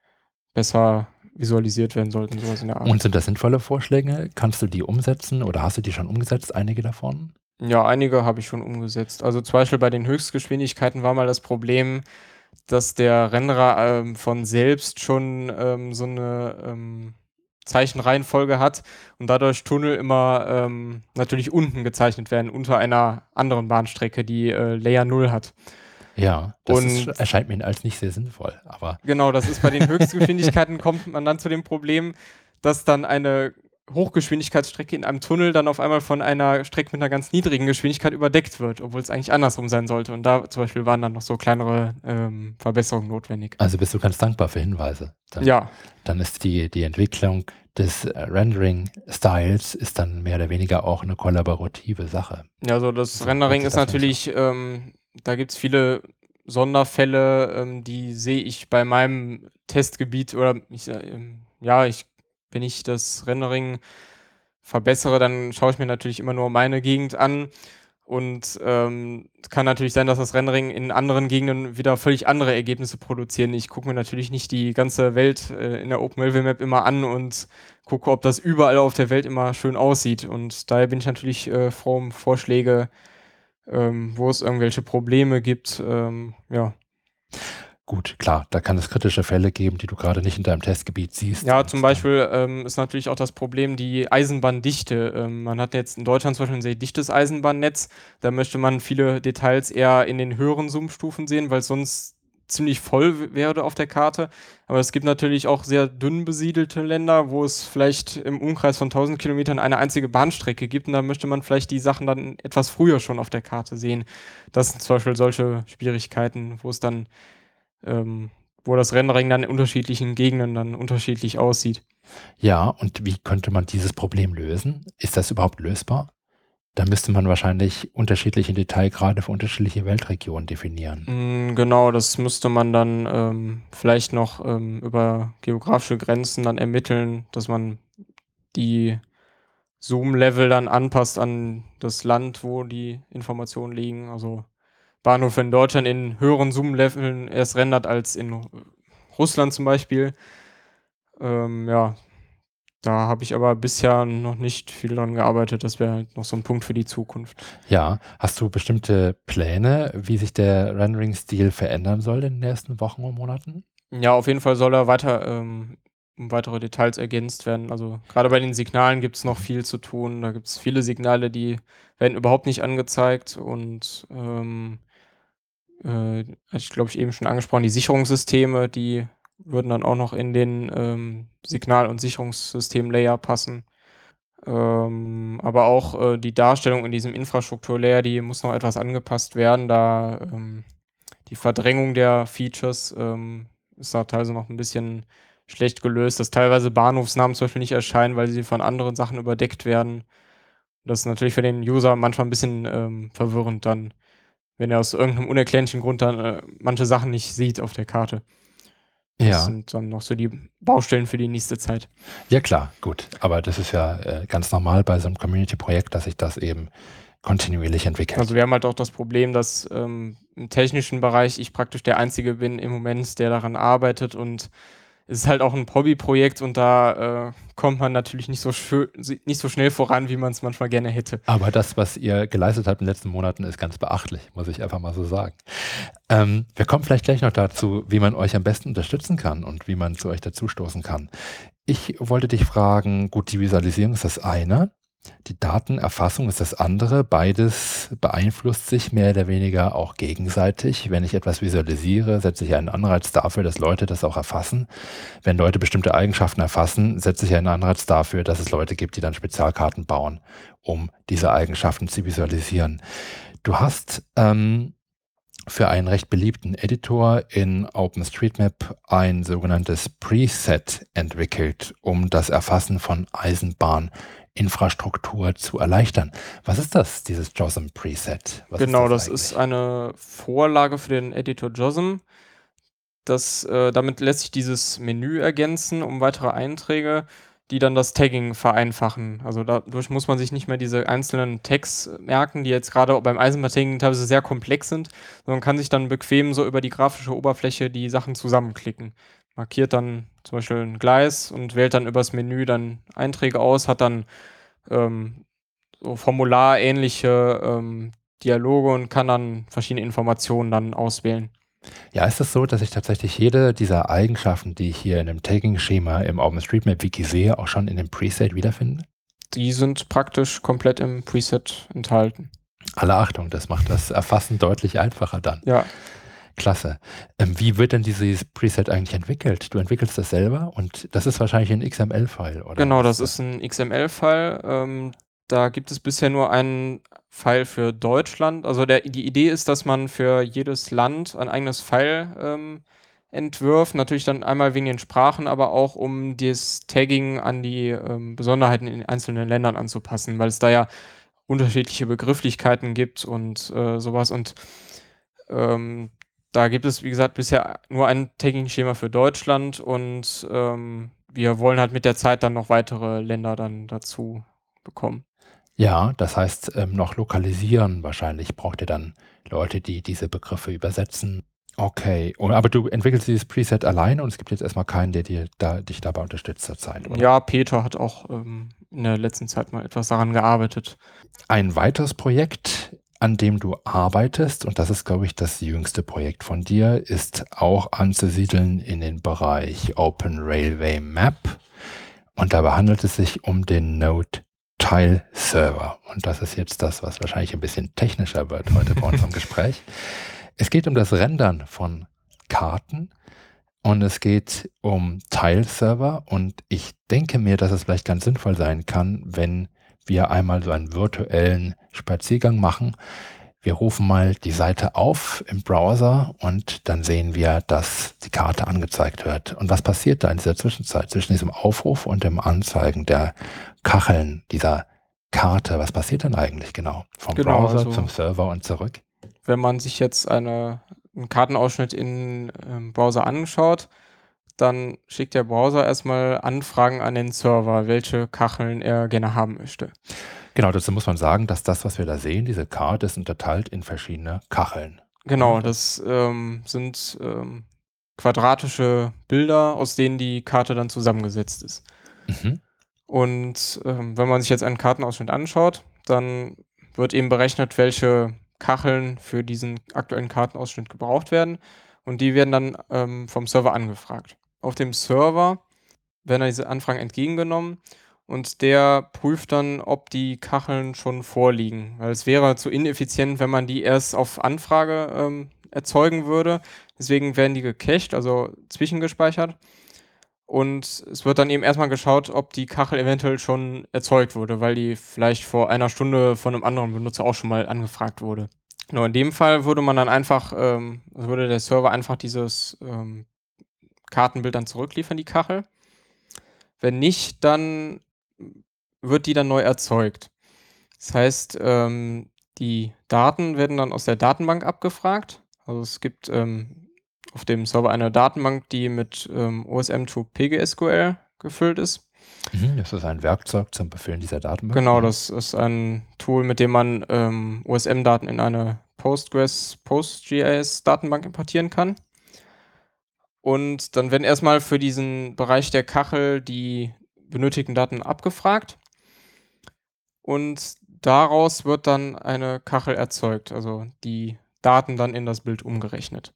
besser visualisiert werden sollten, sowas in der Art. Und sind das sinnvolle Vorschläge? Kannst du die umsetzen oder hast du die schon umgesetzt, einige davon? Ja, einige habe ich schon umgesetzt. Also zum Beispiel bei den Höchstgeschwindigkeiten war mal das Problem, dass der Renderer ähm, von selbst schon ähm, so eine ähm, Zeichenreihenfolge hat und dadurch Tunnel immer ähm, natürlich unten gezeichnet werden, unter einer anderen Bahnstrecke, die äh, Layer null hat. Ja, das ist, Und erscheint mir als nicht sehr sinnvoll, aber genau, das ist bei den Höchstgeschwindigkeiten kommt man dann zu dem Problem, dass dann eine Hochgeschwindigkeitsstrecke in einem Tunnel dann auf einmal von einer Strecke mit einer ganz niedrigen Geschwindigkeit überdeckt wird, obwohl es eigentlich andersrum sein sollte. Und da zum Beispiel waren dann noch so kleinere ähm, Verbesserungen notwendig. also bist du ganz dankbar für Hinweise. Dann, Ja, dann ist die, die Entwicklung des äh, Rendering-Styles ist dann mehr oder weniger auch eine kollaborative Sache. ja, also das So Rendering hört sich ist das für mich natürlich, ähm, da gibt es viele Sonderfälle, ähm, die sehe ich bei meinem Testgebiet oder ich, äh, ähm, ja, ich, wenn ich das Rendering verbessere, dann schaue ich mir natürlich immer nur meine Gegend an. Und ähm, es kann natürlich sein, dass das Rendering in anderen Gegenden wieder völlig andere Ergebnisse produzieren. Ich gucke mir natürlich nicht die ganze Welt äh, in der OpenRailway-Map immer an und gucke, ob das überall auf der Welt immer schön aussieht. Und daher bin ich natürlich äh, froh um Vorschläge, ähm, wo es irgendwelche Probleme gibt. Ähm, ja. Gut, klar, da kann es kritische Fälle geben, die du gerade nicht in deinem Testgebiet siehst. Ja, und zum dann- Beispiel ähm, ist natürlich auch das Problem die Eisenbahndichte. Ähm, man hat jetzt in Deutschland zum Beispiel ein sehr dichtes Eisenbahnnetz. Da möchte man viele Details eher in den höheren Zoomstufen sehen, weil es sonst ziemlich voll w- wäre auf der Karte. Aber es gibt natürlich auch sehr dünn besiedelte Länder, wo es vielleicht im Umkreis von tausend Kilometern eine einzige Bahnstrecke gibt. Und da möchte man vielleicht die Sachen dann etwas früher schon auf der Karte sehen. Das sind zum Beispiel solche Schwierigkeiten, wo es dann ähm, wo das Rendering dann in unterschiedlichen Gegenden dann unterschiedlich aussieht. Ja, und wie könnte man dieses Problem lösen? Ist das überhaupt lösbar? Da müsste man wahrscheinlich unterschiedliche Detailgrade für unterschiedliche Weltregionen definieren. Mm, Genau, das müsste man dann ähm, vielleicht noch ähm, über geografische Grenzen dann ermitteln, dass man die Zoom-Level dann anpasst an das Land, wo die Informationen liegen. Also Bahnhöfe in Deutschland in höheren Zoom-Leveln erst rendert als in Russland zum Beispiel. Ähm, ja, da habe ich aber bisher noch nicht viel dran gearbeitet. Das wäre halt noch so ein Punkt für die Zukunft. Ja, hast du bestimmte Pläne, wie sich der Rendering-Stil verändern soll in den nächsten Wochen und Monaten? Ja, auf jeden Fall soll er weiter ähm, um weitere Details ergänzt werden. Also gerade bei den Signalen gibt es noch viel zu tun. Da gibt es viele Signale, die werden überhaupt nicht angezeigt. Und ähm, äh, ich glaube, ich eben schon angesprochen, die Sicherungssysteme, die würden dann auch noch in den ähm, Signal- und Sicherungssystem-Layer passen. Ähm, aber auch äh, die Darstellung in diesem Infrastruktur-Layer, die muss noch etwas angepasst werden, da ähm, die Verdrängung der Features ähm, ist da teilweise noch ein bisschen schlecht gelöst, dass teilweise Bahnhofsnamen zum Beispiel nicht erscheinen, weil sie von anderen Sachen überdeckt werden. Das ist natürlich für den User manchmal ein bisschen ähm, verwirrend dann, wenn er aus irgendeinem unerklärlichen Grund dann äh, manche Sachen nicht sieht auf der Karte. Das Ja, sind dann noch so die Baustellen für die nächste Zeit. ja klar, gut. Aber das ist ja äh, ganz normal bei so einem Community-Projekt, dass sich das eben kontinuierlich entwickelt. Also wir haben halt auch das Problem, dass ähm, im technischen Bereich ich praktisch der Einzige bin im Moment, der daran arbeitet, und es ist halt auch ein Hobbyprojekt und da äh, kommt man natürlich nicht so, schön, nicht so schnell voran, wie man es manchmal gerne hätte. Aber das, was ihr geleistet habt in den letzten Monaten, ist ganz beachtlich, muss ich einfach mal so sagen. Ähm, wir kommen vielleicht gleich noch dazu, wie man euch am besten unterstützen kann und wie man zu euch dazustoßen kann. Ich wollte dich fragen, gut, die Visualisierung ist das eine, die Datenerfassung ist das andere. Beides beeinflusst sich mehr oder weniger auch gegenseitig. Wenn ich etwas visualisiere, setze ich einen Anreiz dafür, dass Leute das auch erfassen. Wenn Leute bestimmte Eigenschaften erfassen, setze ich einen Anreiz dafür, dass es Leute gibt, die dann Spezialkarten bauen, um diese Eigenschaften zu visualisieren. Du hast ähm, für einen recht beliebten Editor in OpenStreetMap ein sogenanntes Preset entwickelt, um das Erfassen von Eisenbahn Infrastruktur zu erleichtern. Was ist das, dieses JOSM Preset? Was Genau, ist das, das ist eigentlich? eine Vorlage für den Editor JOSM. Das, äh, damit lässt sich dieses Menü ergänzen um weitere Einträge, die dann das Tagging vereinfachen. Also dadurch muss man sich nicht mehr diese einzelnen Tags merken, die jetzt gerade beim Eisenbahn-Tagging teilweise sehr komplex sind, sondern kann sich dann bequem so über die grafische Oberfläche die Sachen zusammenklicken. Markiert dann zum Beispiel ein Gleis und wählt dann übers Menü dann Einträge aus, hat dann ähm, so formularähnliche ähm, Dialoge und kann dann verschiedene Informationen dann auswählen. Ja, ist es so, dass ich tatsächlich jede dieser Eigenschaften, die ich hier in dem Tagging-Schema im OpenStreetMap-Wiki sehe, auch schon in dem Preset wiederfinde? Die sind praktisch komplett im Preset enthalten. Alle Achtung, das macht das Erfassen deutlich einfacher dann. Ja. Klasse. Ähm, wie wird denn dieses Preset eigentlich entwickelt? Du entwickelst das selber und das ist wahrscheinlich ein X M L-File, oder? Genau, was das ist ein X M L-File. Ähm, da gibt es bisher nur einen File für Deutschland. Also der die Idee ist, dass man für jedes Land ein eigenes File ähm, entwirft. Natürlich dann einmal wegen den Sprachen, aber auch um das Tagging an die ähm, Besonderheiten in den einzelnen Ländern anzupassen, weil es da ja unterschiedliche Begrifflichkeiten gibt und äh, sowas. Und ähm, da gibt es, wie gesagt, bisher nur ein Tagging-Schema für Deutschland und ähm, wir wollen halt mit der Zeit dann noch weitere Länder dann dazu bekommen. Ja, das heißt, ähm, noch lokalisieren wahrscheinlich braucht ihr dann Leute, die diese Begriffe übersetzen. Okay, und, aber du entwickelst dieses Preset allein und es gibt jetzt erstmal keinen, der dir da, dich dabei unterstützt zurzeit, oder? Ja, Peter hat auch ähm, in der letzten Zeit mal etwas daran gearbeitet. Ein weiteres Projekt, an dem du arbeitest, und das ist, glaube ich, das jüngste Projekt von dir, ist auch anzusiedeln in den Bereich Open Railway Map. Und dabei handelt es sich um den Node Tile Server. Und das ist jetzt das, was wahrscheinlich ein bisschen technischer wird heute bei unserem Gespräch. Es geht um das Rendern von Karten und es geht um Tile-Server. Und ich denke mir, dass es vielleicht ganz sinnvoll sein kann, wenn wir einmal so einen virtuellen Spaziergang machen. Wir rufen mal die Seite auf im Browser und dann sehen wir, dass die Karte angezeigt wird. Und was passiert da in dieser Zwischenzeit, zwischen diesem Aufruf und dem Anzeigen der Kacheln dieser Karte? Was passiert denn eigentlich genau? Vom Genau, Browser also zum Server und zurück? wenn man sich jetzt eine, einen Kartenausschnitt in ähm, Browser anschaut, dann schickt der Browser erstmal Anfragen an den Server, welche Kacheln er gerne haben möchte. Genau, dazu muss man sagen, dass das, was wir da sehen, diese Karte ist unterteilt in verschiedene Kacheln. Genau, Ja, das ähm, sind ähm, quadratische Bilder, aus denen die Karte dann zusammengesetzt ist. Mhm. Und ähm, wenn man sich jetzt einen Kartenausschnitt anschaut, dann wird eben berechnet, welche Kacheln für diesen aktuellen Kartenausschnitt gebraucht werden. Und die werden dann ähm, vom Server angefragt. Auf dem Server werden dann diese Anfragen entgegengenommen und der prüft dann, ob die Kacheln schon vorliegen. Weil es wäre zu ineffizient, wenn man die erst auf Anfrage ähm, erzeugen würde. Deswegen werden die gecached, also zwischengespeichert. Und es wird dann eben erstmal geschaut, ob die Kachel eventuell schon erzeugt wurde, weil die vielleicht vor einer Stunde von einem anderen Benutzer auch schon mal angefragt wurde. Nur in dem Fall würde man dann einfach, ähm, würde der Server einfach dieses ähm, Kartenbild dann zurückliefern, die Kachel. Wenn nicht, dann wird die dann neu erzeugt. Das heißt, ähm, die Daten werden dann aus der Datenbank abgefragt. Also es gibt ähm, auf dem Server eine Datenbank, die mit ähm, O S M to P G S Q L gefüllt ist. Mhm, das ist ein Werkzeug zum Befüllen dieser Datenbank. Genau, Mhm. das ist ein Tool, mit dem man ähm, O S M-Daten in eine Postgres PostGIS-Datenbank importieren kann. Und dann werden erstmal für diesen Bereich der Kachel die benötigten Daten abgefragt. Und daraus wird dann eine Kachel erzeugt, also die Daten dann in das Bild umgerechnet.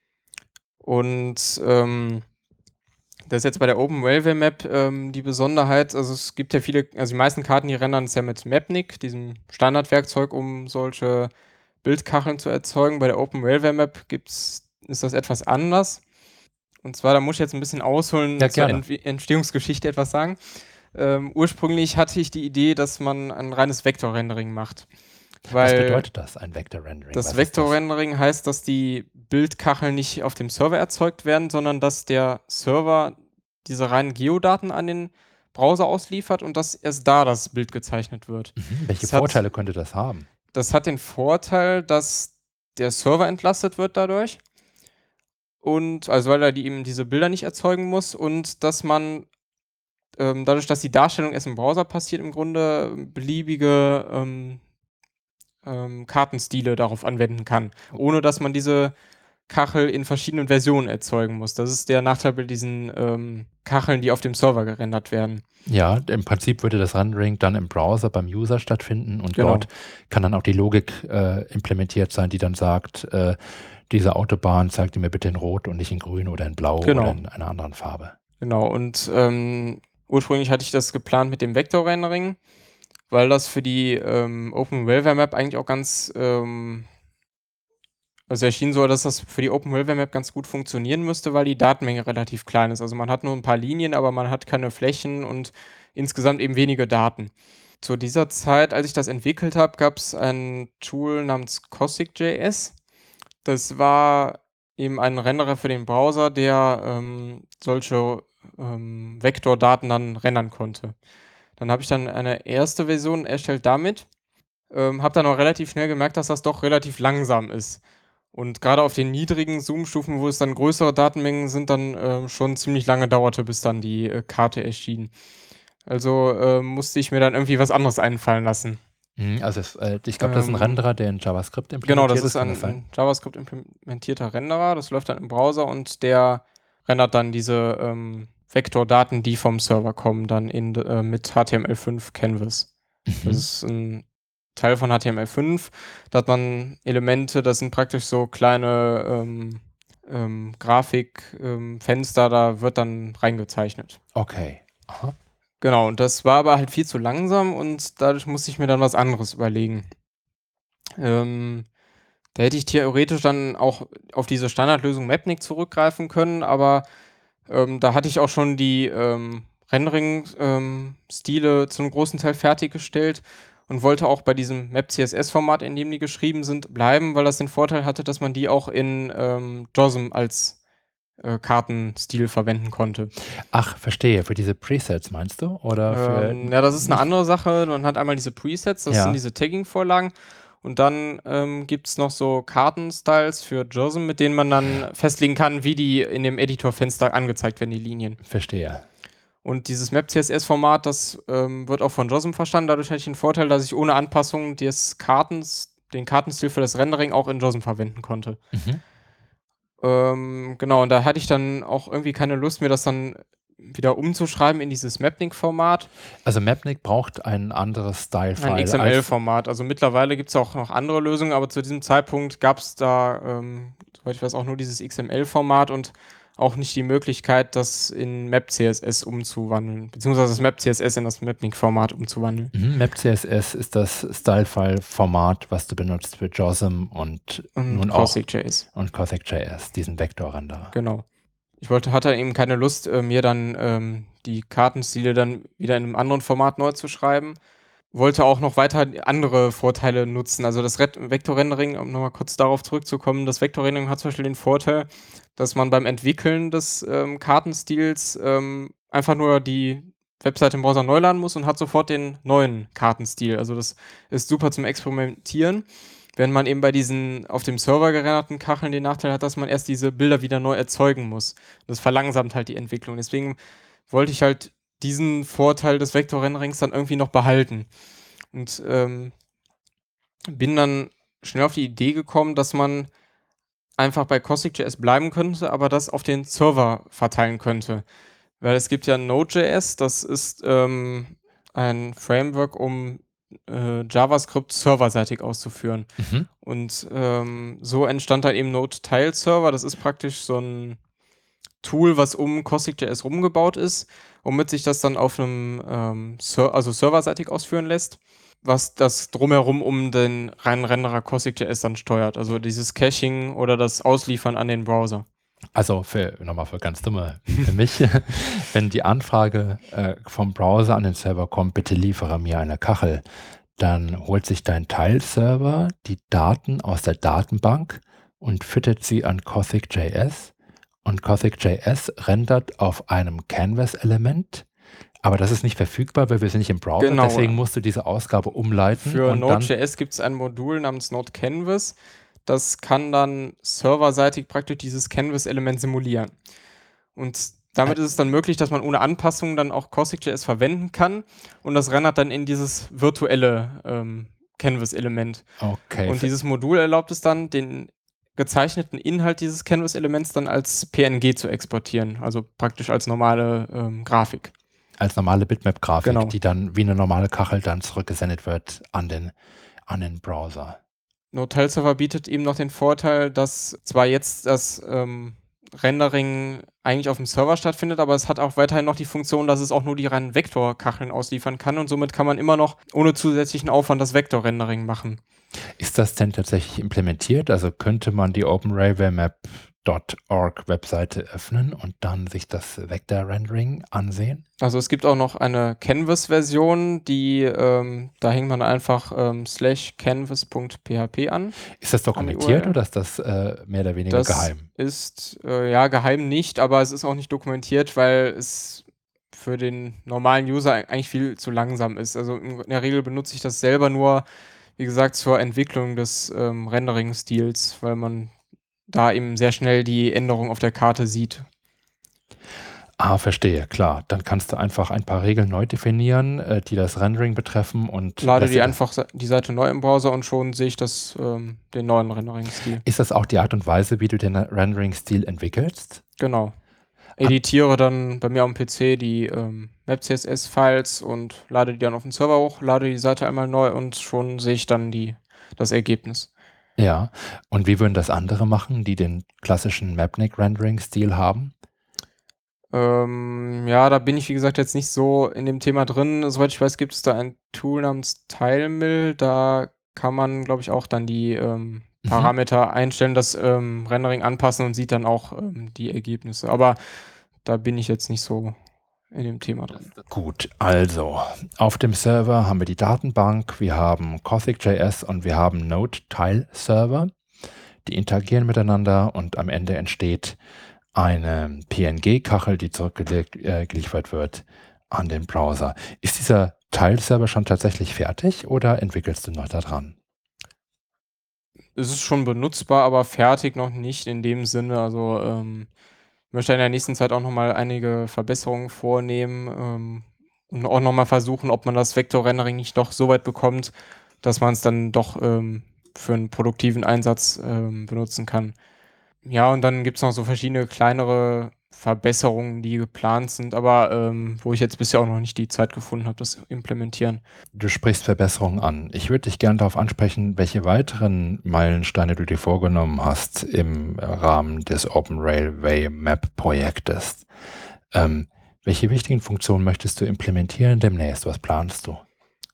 Und ähm, das ist jetzt bei der Open Railway Map ähm, die Besonderheit, also es gibt ja viele, also die meisten Karten, die rendern es ja mit Mapnik, diesem Standardwerkzeug, um solche Bildkacheln zu erzeugen. Bei der Open Railway Map gibt's, ist das etwas anders. Und zwar, da muss ich jetzt ein bisschen ausholen, Ja, zur gerne. Ent Entstehungsgeschichte etwas sagen. Ähm, ursprünglich hatte ich die Idee, dass man ein reines Vektor-Rendering macht. Was Weil bedeutet das, ein Vector-Rendering? das Was ist das? Vektor-Rendering heißt, dass die Bildkacheln nicht auf dem Server erzeugt werden, sondern dass der Server diese reinen Geodaten an den Browser ausliefert und dass erst da das Bild gezeichnet wird. Mhm. Welche Das hat- Vorteile könnte das haben? Das hat den Vorteil, dass der Server entlastet wird dadurch. Und also weil er die eben diese Bilder nicht erzeugen muss und dass man ähm, dadurch, dass die Darstellung erst im Browser passiert, im Grunde beliebige ähm, ähm, Kartenstile darauf anwenden kann, ohne dass man diese Kachel in verschiedenen Versionen erzeugen muss. Das ist der Nachteil bei diesen ähm, Kacheln, die auf dem Server gerendert werden. Ja, im Prinzip würde das Rendering dann im Browser beim User stattfinden und Genau. dort kann dann auch die Logik äh, implementiert sein, die dann sagt, äh, diese Autobahn zeigt mir bitte in Rot und nicht in Grün oder in Blau Genau. oder in einer anderen Farbe. Genau, und ähm, ursprünglich hatte ich das geplant mit dem Vektor-Rendering, weil das für die ähm, OpenWelver-Map eigentlich auch ganz, ähm, also erschien so, dass das für die OpenWelver-Map ganz gut funktionieren müsste, weil die Datenmenge relativ klein ist. Also man hat nur ein paar Linien, aber man hat keine Flächen und insgesamt eben wenige Daten. Zu dieser Zeit, als ich das entwickelt habe, gab es ein Tool namens Cossack.js. Das war eben ein Renderer für den Browser, der ähm, solche ähm, Vektordaten dann rendern konnte. Dann habe ich dann eine erste Version erstellt damit, ähm, habe dann auch relativ schnell gemerkt, dass das doch relativ langsam ist. Und gerade auf den niedrigen Zoom-Stufen, wo es dann größere Datenmengen sind, dann ähm, schon ziemlich lange dauerte, bis dann die äh, Karte erschien. Also äh, musste ich mir dann irgendwie was anderes einfallen lassen. Mhm, also es, äh, ich glaube, das ist ein Ähm, Renderer, der in JavaScript implementiert Genau, das ist kann ein, das sein? ein JavaScript implementierter Renderer. Das läuft dann im Browser und der rendert dann diese ähm, Vektordaten, die vom Server kommen, dann in, äh, mit H T M L fünf Canvas. Das Mhm. ist ein Teil von H T M L fünf. Da hat man Elemente, das sind praktisch so kleine ähm, ähm, Grafikfenster, da wird dann reingezeichnet. Okay. Aha. Genau, und das war aber halt viel zu langsam und dadurch musste ich mir dann was anderes überlegen. Ähm, Da hätte ich theoretisch dann auch auf diese Standardlösung Mapnik zurückgreifen können, aber ähm, da hatte ich auch schon die ähm, Rendering ähm, Stile zum großen Teil fertiggestellt und wollte auch bei diesem Map-C S S-Format, in dem die geschrieben sind, bleiben, weil das den Vorteil hatte, dass man die auch in ähm, JOSM als äh, Kartenstil verwenden konnte. Ach, verstehe. Für diese Presets meinst du? Oder für Ähm, ja, das ist eine nicht- andere Sache. Man hat einmal diese Presets, das Ja. sind diese Tagging-Vorlagen. Und dann ähm, gibt es noch so Kartenstyles für JOSM, mit denen man dann festlegen kann, wie die in dem Editorfenster angezeigt werden, die Linien. Verstehe. Und dieses Map-C S S-Format, das ähm, wird auch von JOSM verstanden. Dadurch hatte ich den Vorteil, dass ich ohne Anpassung des Kartens, den Kartenstil für das Rendering auch in JOSM verwenden konnte. Mhm. Ähm, genau, und da hatte ich dann auch irgendwie keine Lust, mir das dann wieder umzuschreiben in dieses Mapnik-Format. Also Mapnik braucht ein anderes Style-File. Ein X M L-Format. Also mittlerweile gibt es auch noch andere Lösungen, aber zu diesem Zeitpunkt gab es da, ähm, soweit ich weiß, auch nur dieses X M L-Format und auch nicht die Möglichkeit, das in Map-C S S umzuwandeln, beziehungsweise das Map-C S S in das Mapnik-Format umzuwandeln. Mhm. Map-C S S ist das Style-File-Format, was du benutzt für JOSM und, Und nun auch Cossack.js. und Cossack.js, diesen Vektorrenderer. Genau. Ich wollte, hatte eben keine Lust, äh, mir dann ähm, die Kartenstile dann wieder in einem anderen Format neu zu schreiben. Wollte auch noch weiter andere Vorteile nutzen. Also das Red Vektorrendering, um nochmal kurz darauf zurückzukommen, das Vektorrendering hat zum Beispiel den Vorteil, dass man beim Entwickeln des ähm, Kartenstils ähm, einfach nur die Webseite im Browser neu laden muss und hat sofort den neuen Kartenstil. Also das ist super zum Experimentieren. Wenn man eben bei diesen auf dem Server gerenderten Kacheln den Nachteil hat, dass man erst diese Bilder wieder neu erzeugen muss. Das verlangsamt halt die Entwicklung. Deswegen wollte ich halt diesen Vorteil des Vektorrenderings dann irgendwie noch behalten. Und ähm, bin dann schnell auf die Idee gekommen, dass man einfach bei Cossack.js bleiben könnte, aber das auf den Server verteilen könnte. Weil es gibt ja Node.js, das ist ähm, ein Framework, um äh, JavaScript serverseitig auszuführen. Mhm. Und ähm, so entstand da eben Node-Tile-Server. Das ist praktisch so ein Tool, was um Cossack.js rumgebaut ist, womit sich das dann auf einem ähm, Ser also serverseitig ausführen lässt, was das drumherum um den reinen Renderer Cossack.js dann steuert. Also dieses Caching oder das Ausliefern an den Browser. Also für nochmal für ganz dumme für mich, wenn die Anfrage äh, vom Browser an den Server kommt, bitte liefere mir eine Kachel, dann holt sich dein Teilserver die Daten aus der Datenbank und füttert sie an Cossack.js und Cossack.js rendert auf einem Canvas-Element Aber das ist nicht verfügbar, weil wir sind nicht im Browser, Genau. deswegen musst du diese Ausgabe umleiten. Für und dann Node.js gibt es ein Modul namens Node Canvas. Das kann dann serverseitig praktisch dieses Canvas-Element simulieren. Und damit ist es dann möglich, dass man ohne Anpassungen dann auch Caustic.js verwenden kann. Und das rendert dann in dieses virtuelle ähm, Canvas-Element. Okay. Und dieses Modul erlaubt es dann, den gezeichneten Inhalt dieses Canvas-Elements dann als P N G zu exportieren. Also praktisch als normale ähm, Grafik. Als normale Bitmap-Grafik, Genau. die dann wie eine normale Kachel dann zurückgesendet wird an den, an den Browser. Node-Tile-Server bietet eben noch den Vorteil, dass zwar jetzt das ähm, Rendering eigentlich auf dem Server stattfindet, aber es hat auch weiterhin noch die Funktion, dass es auch nur die reinen Vektorkacheln ausliefern kann und somit kann man immer noch ohne zusätzlichen Aufwand das Vektor-Rendering machen. Ist das denn tatsächlich implementiert? Also könnte man die OpenRailwareMap Punkt org Webseite öffnen und dann sich das Vector-Rendering ansehen? Also es gibt auch noch eine Canvas-Version, die ähm, da hängt man einfach ähm, slash canvas Punkt p h p an. Ist das dokumentiert oder ist das äh, mehr oder weniger Das geheim? ist äh, ja geheim nicht, aber es ist auch nicht dokumentiert, weil es für den normalen User eigentlich viel zu langsam ist. Also in der Regel benutze ich das selber nur, wie gesagt, zur Entwicklung des ähm, Rendering-Stils, weil man da eben sehr schnell die Änderung auf der Karte sieht. Ah, verstehe, klar. Dann kannst du einfach ein paar Regeln neu definieren, äh, die das Rendering betreffen und Lade lässt die du das- einfach se- die Seite neu im Browser und schon sehe ich das, ähm, den neuen Rendering-Stil. Ist das auch die Art und Weise, wie du den Rendering-Stil entwickelst? Genau. Editiere dann bei mir am P C die ähm, Web-C S S-Files und lade die dann auf den Server hoch, lade die Seite einmal neu und schon sehe ich dann die, das Ergebnis. Ja. Und wie würden das andere machen, die den klassischen Mapnik-Rendering-Stil haben? Ähm, ja, da bin ich, wie gesagt, jetzt nicht so in dem Thema drin. Soweit ich weiß, gibt es da ein Tool namens TileMill. Da kann man, glaube ich, auch dann die ähm, Mhm. Parameter einstellen, das ähm, Rendering anpassen und sieht dann auch ähm, die Ergebnisse. Aber da bin ich jetzt nicht so in dem Thema drin. Gut, also auf dem Server haben wir die Datenbank, wir haben Caustic.js und wir haben Node-Tile-Server. Die interagieren miteinander und am Ende entsteht eine P N G-Kachel, die zurückgeliefert wird an den Browser. Ist dieser Tile-Server schon tatsächlich fertig oder entwickelst du noch daran? Es ist schon benutzbar, aber fertig noch nicht in dem Sinne. Also ähm, ich möchte in der nächsten Zeit auch noch mal einige Verbesserungen vornehmen ähm, und auch noch mal versuchen, ob man das Vektor-Rendering nicht doch so weit bekommt, dass man es dann doch ähm, für einen produktiven Einsatz ähm, benutzen kann. Ja, und dann gibt es noch so verschiedene kleinere Verbesserungen, die geplant sind, aber ähm, wo ich jetzt bisher auch noch nicht die Zeit gefunden habe, das zu implementieren. Du sprichst Verbesserungen an. Ich würde dich gerne darauf ansprechen, welche weiteren Meilensteine du dir vorgenommen hast im Rahmen des Open Railway Map Projektes. Ähm, welche wichtigen Funktionen möchtest du implementieren demnächst? Was planst du?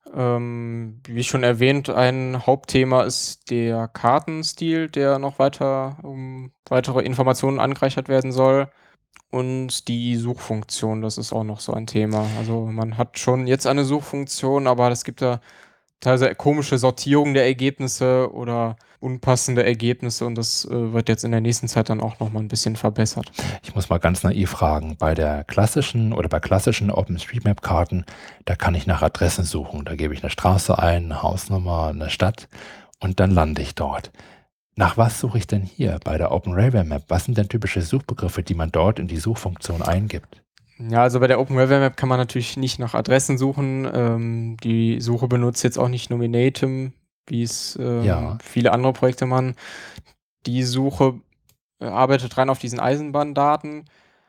Ähm, wie schon erwähnt, ein Hauptthema ist der Kartenstil, der noch weiter um weitere Informationen angereichert werden soll. Und die Suchfunktion, das ist auch noch so ein Thema. Also man hat schon jetzt eine Suchfunktion, aber es gibt da teilweise komische Sortierung der Ergebnisse oder unpassende Ergebnisse und das äh, wird jetzt in der nächsten Zeit dann auch noch mal ein bisschen verbessert. Ich muss mal ganz naiv fragen. Bei der klassischen oder bei klassischen OpenStreetMap-Karten, da kann ich nach Adressen suchen. Da gebe ich eine Straße ein, eine Hausnummer, eine Stadt und dann lande ich dort. Nach was suche ich denn hier bei der Open Railway Map? Was sind denn typische Suchbegriffe, die man dort in die Suchfunktion eingibt? Ja, also bei der Open Railway Map kann man natürlich nicht nach Adressen suchen. Ähm, die Suche benutzt jetzt auch nicht Nominatim, wie es ähm, Ja. viele andere Projekte machen. Die Suche äh, arbeitet rein auf diesen Eisenbahndaten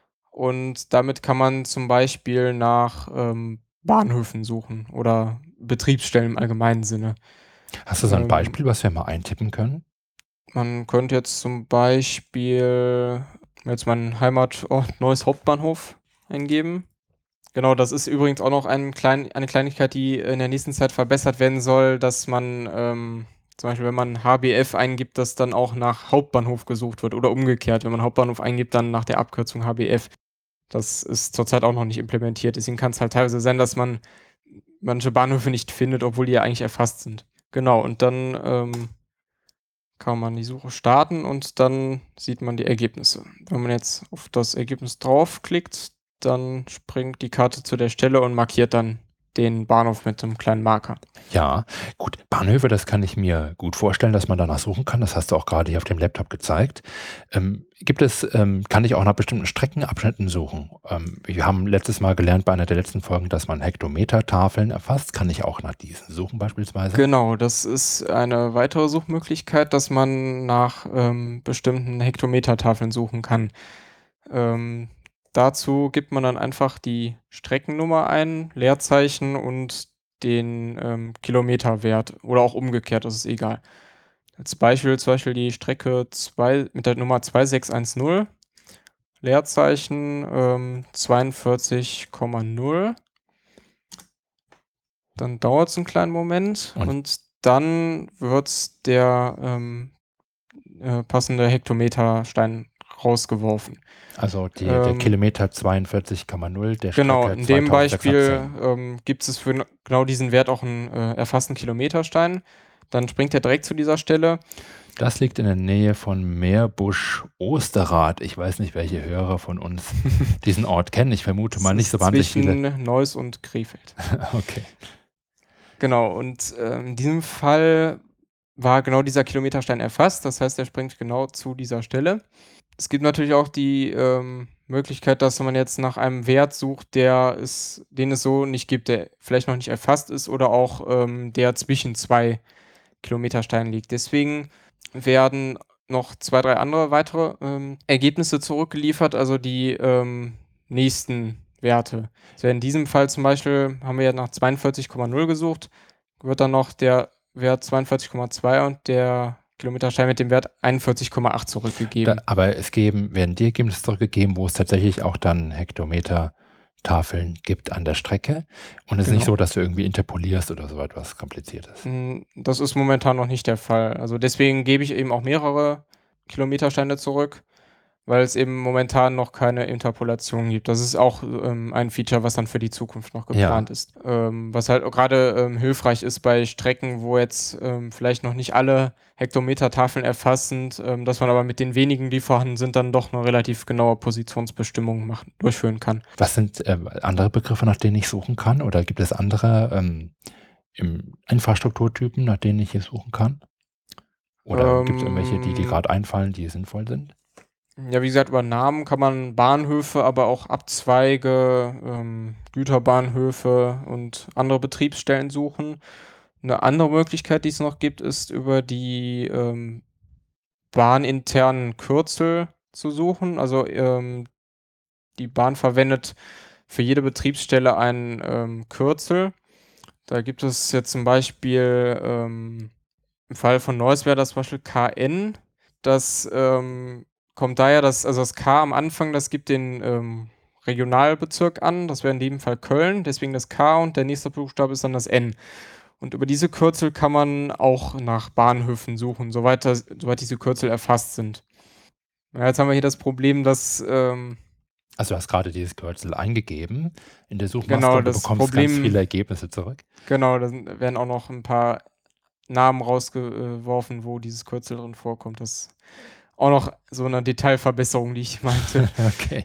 und damit kann man zum Beispiel nach ähm, Bahnhöfen suchen oder Betriebsstellen im allgemeinen Sinne. Hast du so ein Ähm, Beispiel, was wir mal eintippen können? Man könnte jetzt zum Beispiel jetzt meinen Heimatort Neues Hauptbahnhof eingeben. Genau, das ist übrigens auch noch ein klein eine Kleinigkeit, die in der nächsten Zeit verbessert werden soll, dass man, ähm, zum Beispiel, wenn man H B F eingibt, dass dann auch nach Hauptbahnhof gesucht wird oder umgekehrt. Wenn man Hauptbahnhof eingibt, dann nach der Abkürzung H B F. Das ist zurzeit auch noch nicht implementiert. Deswegen kann es halt teilweise sein, dass man manche Bahnhöfe nicht findet, obwohl die ja eigentlich erfasst sind. Genau, und dann ähm, kann man die Suche starten und dann sieht man die Ergebnisse. Wenn man jetzt auf das Ergebnis draufklickt, dann springt die Karte zu der Stelle und markiert dann den Bahnhof mit einem kleinen Marker. Ja, gut, Bahnhöfe, das kann ich mir gut vorstellen, dass man danach suchen kann. Das hast du auch gerade hier auf dem Laptop gezeigt. Ähm, gibt es, ähm, kann ich auch nach bestimmten Streckenabschnitten suchen? Ähm, wir haben letztes Mal gelernt bei einer der letzten Folgen, dass man Hektometertafeln erfasst. Kann ich auch nach diesen suchen beispielsweise? Genau, das ist eine weitere Suchmöglichkeit, dass man nach ähm, bestimmten Hektometertafeln suchen kann. Ähm, dazu gibt man dann einfach die Streckennummer ein, Leerzeichen und den ähm, Kilometerwert oder auch umgekehrt, das ist egal. Als Beispiel zum Beispiel die Strecke zwei mit der Nummer zwei sechs eins null, Leerzeichen ähm, zweiundvierzig Komma null. Dann dauert es einen kleinen Moment Und und dann wird der ähm, äh, passende Hektometerstein rausgeworfen. also die, der Ähm, Kilometer zweiundvierzig Komma null der genau, Strecke in dem Beispiel zweitausendsechshundertzehn. ähm, gibt es für n- genau diesen Wert auch einen äh, erfassten Kilometerstein. Dann springt er direkt zu dieser Stelle. Das liegt in der Nähe von Meerbusch-Osterrad. Ich weiß nicht, welche Hörer von uns diesen Ort kennen. Ich vermute Das mal nicht ist so wahnsinnig viele. zwischen Neuss und Krefeld. Okay. Genau, und ähm, in diesem Fall war genau dieser Kilometerstein erfasst. Das heißt, er springt genau zu dieser Stelle. Es gibt natürlich auch die ähm, Möglichkeit, dass man jetzt nach einem Wert sucht, der es, den es so nicht gibt, der vielleicht noch nicht erfasst ist oder auch ähm, der zwischen zwei Kilometersteinen liegt. Deswegen werden noch zwei, drei andere weitere ähm, Ergebnisse zurückgeliefert, also die ähm, nächsten Werte. Also in diesem Fall zum Beispiel haben wir ja nach zweiundvierzig Komma null gesucht, wird dann noch der Wert zweiundvierzig Komma zwei und der Kilometerstein mit dem Wert einundvierzig Komma acht Da, zurückgegeben. aber es geben, werden die Ergebnisse zurückgegeben, wo es tatsächlich auch dann Hektometertafeln gibt an der Strecke. Und es ist nicht Genau. so, dass du irgendwie interpolierst oder so etwas Kompliziertes. Hm, das ist momentan noch nicht der Fall. Also, deswegen gebe ich eben auch mehrere Kilometersteine zurück, weil es eben momentan noch keine Interpolation gibt. Das ist auch, ähm, ein Feature, was dann für die Zukunft noch Ja, geplant ist. Ähm, was halt gerade ähm, hilfreich ist bei Strecken, wo jetzt, ähm, vielleicht noch nicht alle Hektometertafeln erfasst sind, ähm, dass man aber mit den wenigen, die vorhanden sind, dann doch eine relativ genaue Positionsbestimmung machen durchführen kann. was sind äh, andere Begriffe, nach denen ich suchen kann? Oder gibt es andere ähm, im Infrastrukturtypen, nach denen ich hier suchen kann? Oder gibt es irgendwelche, die dir Ähm gerade einfallen, die sinnvoll sind? Ja, wie gesagt, über Namen kann man Bahnhöfe, aber auch Abzweige, ähm, Güterbahnhöfe und andere Betriebsstellen suchen. Eine andere Möglichkeit, die es noch gibt, ist über die, ähm, bahninternen Kürzel zu suchen. Also, ähm, die Bahn verwendet für jede Betriebsstelle ein, ähm, Kürzel. Da gibt es jetzt zum Beispiel, ähm im Fall von Neuss wäre das zum Beispiel K N. Das, ähm, kommt daher, dass also das K am Anfang, das gibt den, ähm, Regionalbezirk an. Das wäre in dem Fall Köln, deswegen das K und der nächste Buchstabe ist dann das N. Und über diese Kürzel kann man auch nach Bahnhöfen suchen, soweit das soweit diese Kürzel erfasst sind. Ja, jetzt haben wir hier das Problem, dass, ähm Also du hast gerade dieses Kürzel eingegeben in der Suchmaske genau, und du das bekommst ganz Problem viele Ergebnisse zurück. genau, da sind werden auch noch 'n paar Namen rausgeworfen, wo dieses Kürzel drin vorkommt. Das auch noch so 'ne Detailverbesserung, die ich meinte. Okay,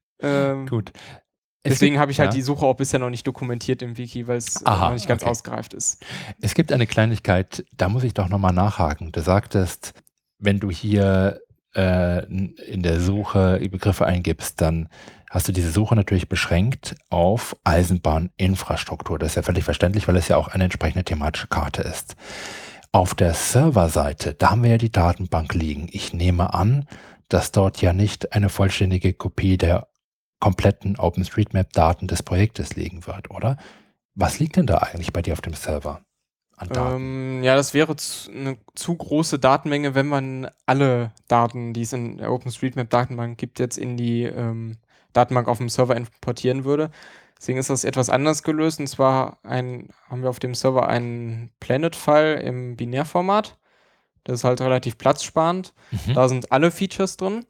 Ähm, gut. Es deswegen gibt, habe ich halt ja, die Suche auch bisher noch nicht dokumentiert im Wiki, weil's, äh, noch aha, nicht ganz okay. ausgereift ist. Es gibt eine Kleinigkeit, da muss ich doch noch mal nachhaken. Du sagtest, wenn du hier äh, n- in der Suche die Begriffe eingibst, dann hast du diese Suche natürlich beschränkt auf Eisenbahninfrastruktur. Das ist ja völlig verständlich, weil es ja auch eine entsprechende thematische Karte ist. Auf der Serverseite, da haben wir ja die Datenbank liegen. Ich nehme an, dass dort ja nicht eine vollständige Kopie der kompletten OpenStreetMap-Daten des Projektes liegen wird, oder? Was liegt denn da eigentlich bei dir auf dem Server an Daten? Ähm, ja, das wäre z 'ne zu große Datenmenge, wenn man alle Daten, die es in der OpenStreetMap-Datenbank gibt, jetzt in die, ähm, Datenbank aufm Server importieren würde. Deswegen ist das etwas anders gelöst, und zwar ein haben wir auf dem Server einen Planet-File im Binärformat. Das ist halt relativ platzsparend. Mhm. Da sind alle Features drin.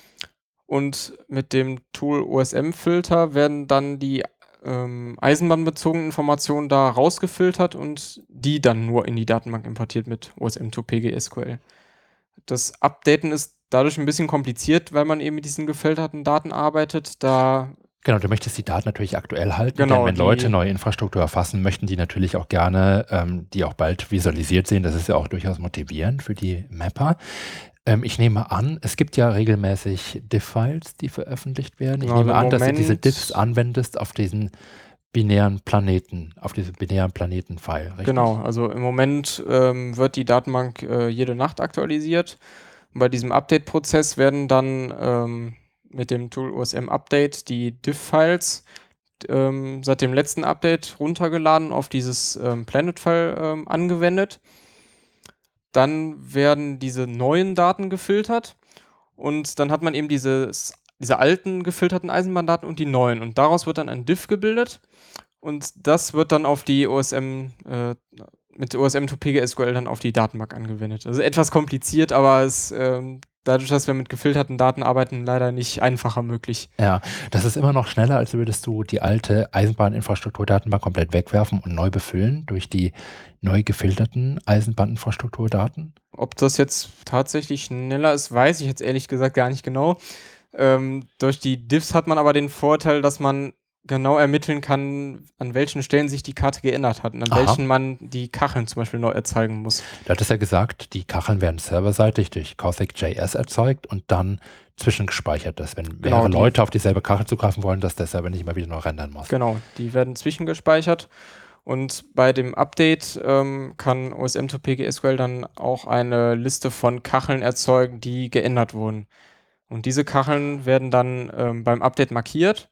Und mit dem Tool O S M-Filter werden dann die, ähm, eisenbahnbezogenen Informationen da rausgefiltert und die dann nur in die Datenbank importiert mit O S M to P G S Q L. Das Updaten ist dadurch ein bisschen kompliziert, weil man eben mit diesen gefilterten Daten arbeitet. Da Genau, du möchtest die Daten natürlich aktuell halten, Genau, denn wenn die- Leute neue Infrastruktur erfassen, möchten die natürlich auch gerne ähm, die auch bald visualisiert sehen. Das ist ja auch durchaus motivierend für die Mapper. Ähm, ich nehme an, es gibt ja regelmäßig Diff-Files, die veröffentlicht werden. Ich Genau, nehme also an, im dass du diese Moment- Diffs anwendest auf diesen binären Planeten, auf diesen binären Planeten-File, richtig? Genau, also im Moment ähm, wird die Datenbank äh, jede Nacht aktualisiert. Und bei diesem Update-Prozess werden dann ähm, mit dem Tool O S M Update die Diff-Files ähm, seit dem letzten Update runtergeladen, auf dieses ähm, Planet-File ähm, angewendet. Dann werden diese neuen Daten gefiltert und dann hat man eben dieses, diese alten gefilterten Eisenbahndaten und die neuen. Und daraus wird dann ein Diff gebildet und das wird dann auf die O S M, äh, mit O S M to P G S Q L dann auf die Datenbank angewendet. Also etwas kompliziert, aber es ähm, dadurch, dass wir mit gefilterten Daten arbeiten, leider nicht einfacher möglich. Ja, das ist immer noch schneller, als würdest du die alte Eisenbahninfrastrukturdatenbank komplett wegwerfen und neu befüllen durch die neu gefilterten Eisenbahninfrastrukturdaten. Ob das jetzt tatsächlich schneller ist, weiß ich jetzt ehrlich gesagt gar nicht genau. Ähm, durch die Diffs hat man aber den Vorteil, dass man genau ermitteln kann, an welchen Stellen sich die Karte geändert hat und an Aha. welchen man die Kacheln zum Beispiel neu erzeugen muss. Du hattest ja gesagt, die Kacheln werden serverseitig durch Cossack Punkt J S erzeugt und dann zwischengespeichert. Dass wenn Genau, mehrere die- Leute auf dieselbe Kachel zugreifen wollen, dass der Server nicht immer wieder neu rendern muss. Genau, die werden zwischengespeichert. Und bei dem Update ähm, kann O S M to P G S Q L dann auch eine Liste von Kacheln erzeugen, die geändert wurden. Und diese Kacheln werden dann ähm, beim Update markiert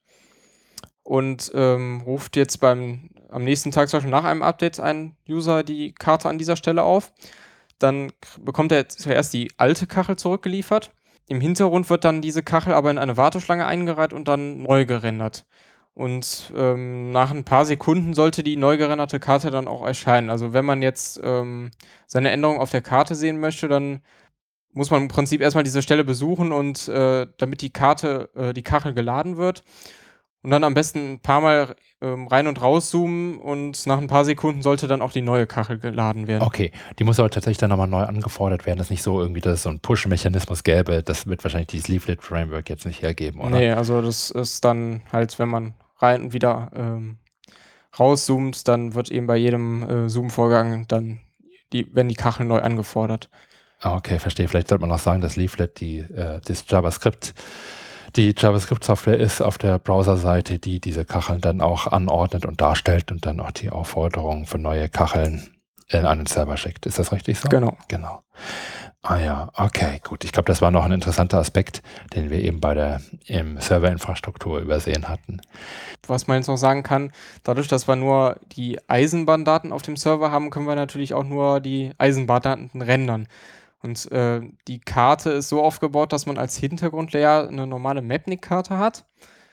und ähm, ruft jetzt beim am nächsten Tag, zum Beispiel nach einem Update, ein User die Karte an dieser Stelle auf. Dann k- bekommt er zuerst die alte Kachel zurückgeliefert. Im Hintergrund wird dann diese Kachel aber in eine Warteschlange eingereiht und dann neu gerendert. Und ähm, nach ein paar Sekunden sollte die neu gerenderte Karte dann auch erscheinen. Also wenn man jetzt ähm, seine Änderung auf der Karte sehen möchte, dann muss man im Prinzip erstmal diese Stelle besuchen und äh, damit die Karte, äh, die Kachel geladen wird. Und dann am besten ein paar Mal ähm, rein und rauszoomen und nach ein paar Sekunden sollte dann auch die neue Kachel geladen werden. Okay, die muss aber tatsächlich dann nochmal neu angefordert werden. Das ist nicht so irgendwie, dass es so einen Push-Mechanismus gäbe. Das wird wahrscheinlich dieses Leaflet-Framework jetzt nicht hergeben, oder? Nee, also das ist dann halt, wenn man rein und wieder ähm, rauszoomt, dann wird eben bei jedem äh, Zoom-Vorgang dann die, werden die Kacheln neu angefordert. Ah, okay, verstehe. Vielleicht sollte man auch sagen, dass Leaflet die, äh, das JavaScript, die JavaScript-Software ist auf der Browserseite, die diese Kacheln dann auch anordnet und darstellt und dann auch die Aufforderung für neue Kacheln in einen Server schickt. Ist das richtig so? Genau. Genau. Ah ja, okay, gut. Ich glaube, das war noch ein interessanter Aspekt, den wir eben bei der im Serverinfrastruktur übersehen hatten. Was man jetzt noch sagen kann, dadurch, dass wir nur die Eisenbahndaten auf dem Server haben, können wir natürlich auch nur die Eisenbahndaten rendern. Und äh, die Karte ist so aufgebaut, dass man als Hintergrundlayer eine normale Mapnik-Karte hat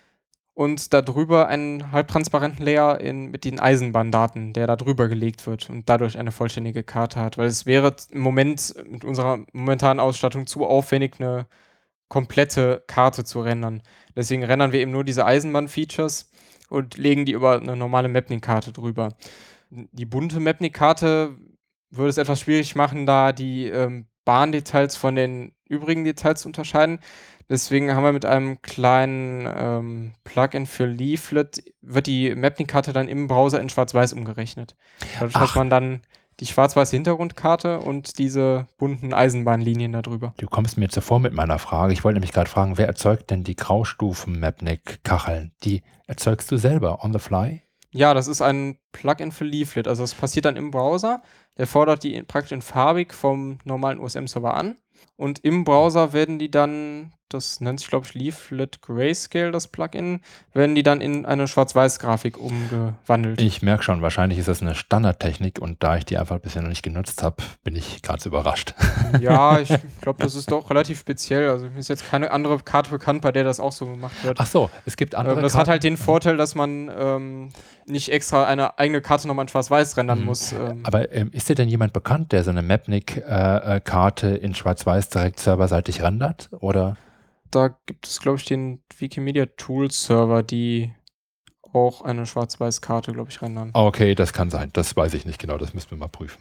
und darüber einen halbtransparenten Layer in, mit den Eisenbahndaten, der da drüber gelegt wird und dadurch eine vollständige Karte hat. Weil es wäre im Moment mit unserer momentanen Ausstattung zu aufwendig, eine komplette Karte zu rendern. Deswegen rendern wir eben nur diese Eisenbahn-Features und legen die über eine normale Mapnik-Karte drüber. Die bunte Mapnik-Karte würde es etwas schwierig machen, da die ähm, Bahndetails von den übrigen Details zu unterscheiden. Deswegen haben wir mit einem kleinen ähm, Plugin für Leaflet, wird die Mapnik-Karte dann im Browser in Schwarz-Weiß umgerechnet. Dadurch Ach. hat man dann die schwarz-weiße Hintergrundkarte und diese bunten Eisenbahnlinien darüber. Du kommst mir zuvor mit meiner Frage. Ich wollte nämlich gerade fragen, wer erzeugt denn die Graustufen-Mapnik-Kacheln? Die erzeugst du selber on the fly? Ja, das ist ein Plugin für Leaflet. Also das passiert dann im Browser. Der fordert die in, praktisch in farbig vom normalen O S M-Server an. Und im Browser werden die dann, das nennt sich glaube ich Leaflet Grayscale, das Plugin, werden die dann in eine Schwarz-Weiß-Grafik umgewandelt. Ich merke schon, wahrscheinlich ist das eine Standardtechnik und da ich die einfach bisher noch nicht genutzt habe, bin ich gerade so überrascht. Ja, ich glaube, das ist doch relativ speziell. Also mir ist jetzt keine andere Karte bekannt, bei der das auch so gemacht wird. Ach so, es gibt andere Ähm, das Karten. hat halt den Vorteil, dass man ähm, nicht extra eine eigene Karte nochmal in Schwarz-Weiß rendern Mhm. muss. Ähm, Aber ähm, ist dir denn jemand bekannt, der so eine Mapnik-Karte in Schwarz-Weiß direkt serverseitig rendert? Oder? Da gibt es, glaube ich, den Wikimedia Tools Server, die auch eine Schwarz-Weiß-Karte, glaube ich, rendern. Okay, das kann sein. Das weiß ich nicht genau. Das müssen wir mal prüfen.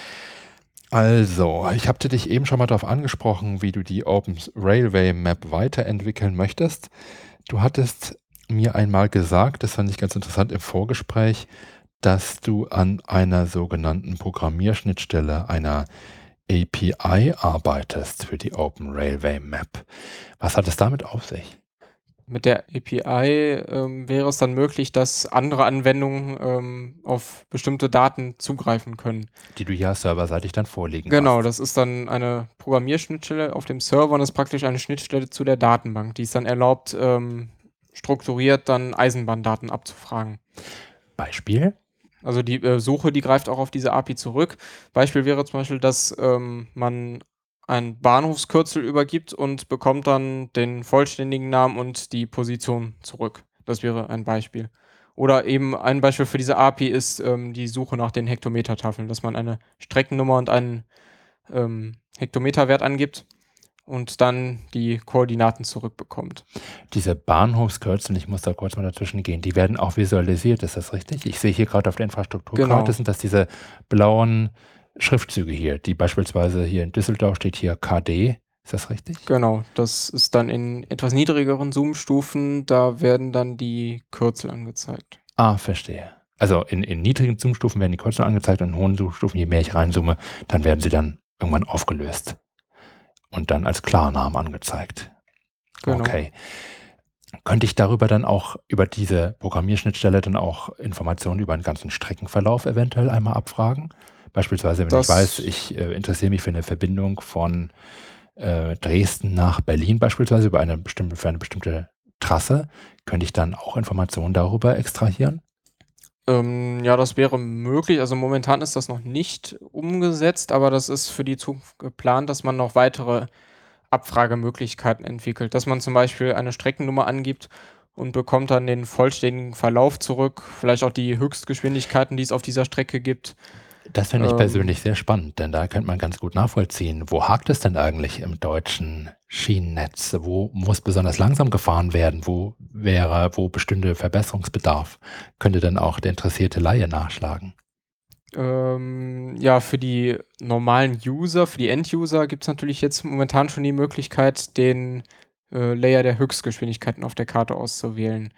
Also, ich habe dich eben schon mal darauf angesprochen, wie du die Open Railway Map weiterentwickeln möchtest. Du hattest mir einmal gesagt, das fand ich ganz interessant im Vorgespräch, dass du an einer sogenannten Programmierschnittstelle, einer A P I arbeitest für die Open Railway Map. Was hat es damit auf sich? Mit der A P I ähm, wäre es dann möglich, dass andere Anwendungen ähm, auf bestimmte Daten zugreifen können. Die du ja serverseitig dann vorliegen Genau, hast. das ist dann eine Programmierschnittstelle auf dem Server und ist praktisch eine Schnittstelle zu der Datenbank, die es dann erlaubt, ähm, strukturiert dann Eisenbahndaten abzufragen. Beispiel? Also die äh, Suche, die greift auch auf diese A P I zurück. Beispiel wäre zum Beispiel, dass ähm, man ein Bahnhofskürzel übergibt und bekommt dann den vollständigen Namen und die Position zurück. Das wäre ein Beispiel. Oder eben ein Beispiel für diese A P I ist ähm, die Suche nach den Hektometertafeln, dass man eine Streckennummer und einen ähm, Hektometerwert angibt und dann die Koordinaten zurückbekommt. Diese Bahnhofskürzel, ich muss da kurz mal dazwischen gehen, die werden auch visualisiert, ist das richtig? Ich sehe hier gerade auf der Infrastrukturkarte, Genau. sind das diese blauen Schriftzüge hier, die beispielsweise hier in Düsseldorf steht hier K D, ist das richtig? Genau, das ist dann in etwas niedrigeren Zoom-Stufen, da werden dann die Kürzel angezeigt. Ah, verstehe. Also in, in niedrigen Zoom-Stufen werden die Kürzel angezeigt und in hohen Zoom-Stufen, je mehr ich reinzoome, dann werden sie dann irgendwann aufgelöst und dann als Klarnamen angezeigt. Genau. Okay. Könnte ich darüber dann auch, über diese Programmierschnittstelle dann auch Informationen über den ganzen Streckenverlauf eventuell einmal abfragen? Beispielsweise, wenn Das ich weiß, ich äh, interessiere mich für eine Verbindung von äh, Dresden nach Berlin beispielsweise über eine bestimmte, für eine bestimmte Trasse, könnte ich dann auch Informationen darüber extrahieren? Ähm, ja, das wäre möglich. Also momentan ist das noch nicht umgesetzt, aber das ist für die Zukunft geplant, dass man noch weitere Abfragemöglichkeiten entwickelt. Dass man zum Beispiel eine Streckennummer angibt und bekommt dann den vollständigen Verlauf zurück, vielleicht auch die Höchstgeschwindigkeiten, die es auf dieser Strecke gibt. Das finde ich Ähm, persönlich sehr spannend, denn da könnte man ganz gut nachvollziehen, wo hakt es denn eigentlich im deutschen Schienennetz? Wo muss besonders langsam gefahren werden? Wo wäre, wo bestünde Verbesserungsbedarf? Könnte dann auch der interessierte Laie nachschlagen? ähm, ja, für die normalen User, für die End-User gibt es natürlich jetzt momentan schon die Möglichkeit, den äh, Layer der Höchstgeschwindigkeiten auf der Karte auszuwählen.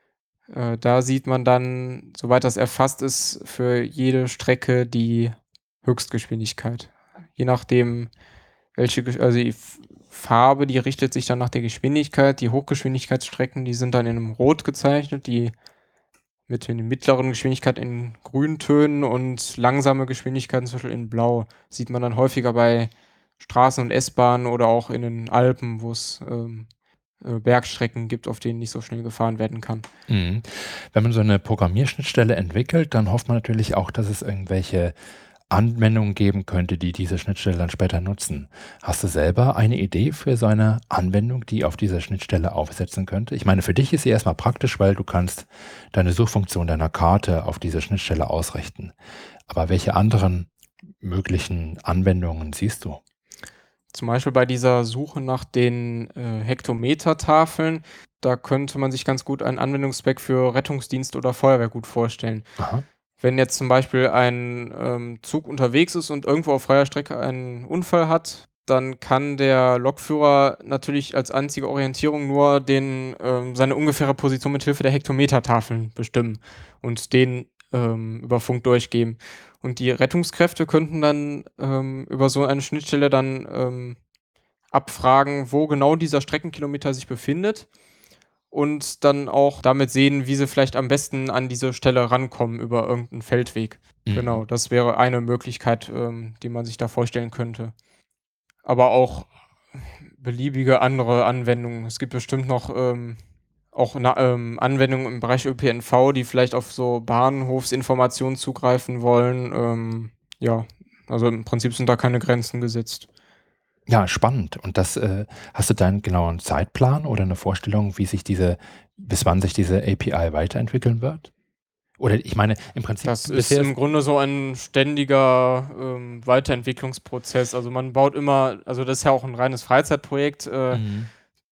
Äh, da sieht man dann, soweit das erfasst ist, für jede Strecke die Höchstgeschwindigkeit. Je nachdem, welche Gesch also die F Farbe, die richtet sich dann nach der Geschwindigkeit. Die Hochgeschwindigkeitsstrecken, die sind dann in 'nem Rot gezeichnet, die mit den mittleren Geschwindigkeiten in Grüntönen und langsame Geschwindigkeiten zum Beispiel in Blau. Sieht man dann häufiger bei Straßen und S-Bahnen oder auch in den Alpen, wo's, ähm, äh, Bergstrecken gibt, auf denen nicht so schnell gefahren werden kann. Mhm. Wenn man so eine Programmierschnittstelle entwickelt, dann hofft man natürlich auch, dass es irgendwelche Anwendungen geben könnte, die diese Schnittstelle dann später nutzen. Hast du selber eine Idee für so eine Anwendung, die auf dieser Schnittstelle aufsetzen könnte? Ich meine, für dich ist sie erstmal praktisch, weil du kannst deine Suchfunktion deiner Karte auf diese Schnittstelle ausrichten. Aber welche anderen möglichen Anwendungen siehst du? Zum Beispiel bei dieser Suche nach den, äh, Hektometertafeln, da könnte man sich ganz gut einen Anwendungszweck für Rettungsdienst oder Feuerwehr gut vorstellen. Aha. Wenn jetzt zum Beispiel ein, ähm, Zug unterwegs ist und irgendwo auf freier Strecke einen Unfall hat, dann kann der Lokführer natürlich als einzige Orientierung nur den ähm, seine ungefähre Position mit Hilfe der Hektometertafeln bestimmen und den, ähm, über Funk durchgeben. Und die Rettungskräfte könnten dann, ähm, über so eine Schnittstelle dann, ähm, abfragen, wo genau dieser Streckenkilometer sich befindet und dann auch damit sehen, wie sie vielleicht am besten an diese Stelle rankommen über irgendeinen Feldweg. Mhm. Genau, das wäre eine Möglichkeit, ähm, die man sich da vorstellen könnte. Aber auch beliebige andere Anwendungen. Es gibt bestimmt noch, ähm, auch na ähm, Anwendungen im Bereich Ö P N V, die vielleicht auf so Bahnhofsinformationen zugreifen wollen. Ähm, ja, also im Prinzip sind da keine Grenzen gesetzt. Ja, spannend. Und das, äh, hast du da 'n genauen Zeitplan oder eine Vorstellung, wie sich diese bis wann sich diese A P I weiterentwickeln wird? Oder ich meine, im Prinzip Das ist bisher im ist Grunde so ein ständiger, ähm, Weiterentwicklungsprozess. Also, man baut immer also, das ist ja auch ein reines Freizeitprojekt. Äh, mhm.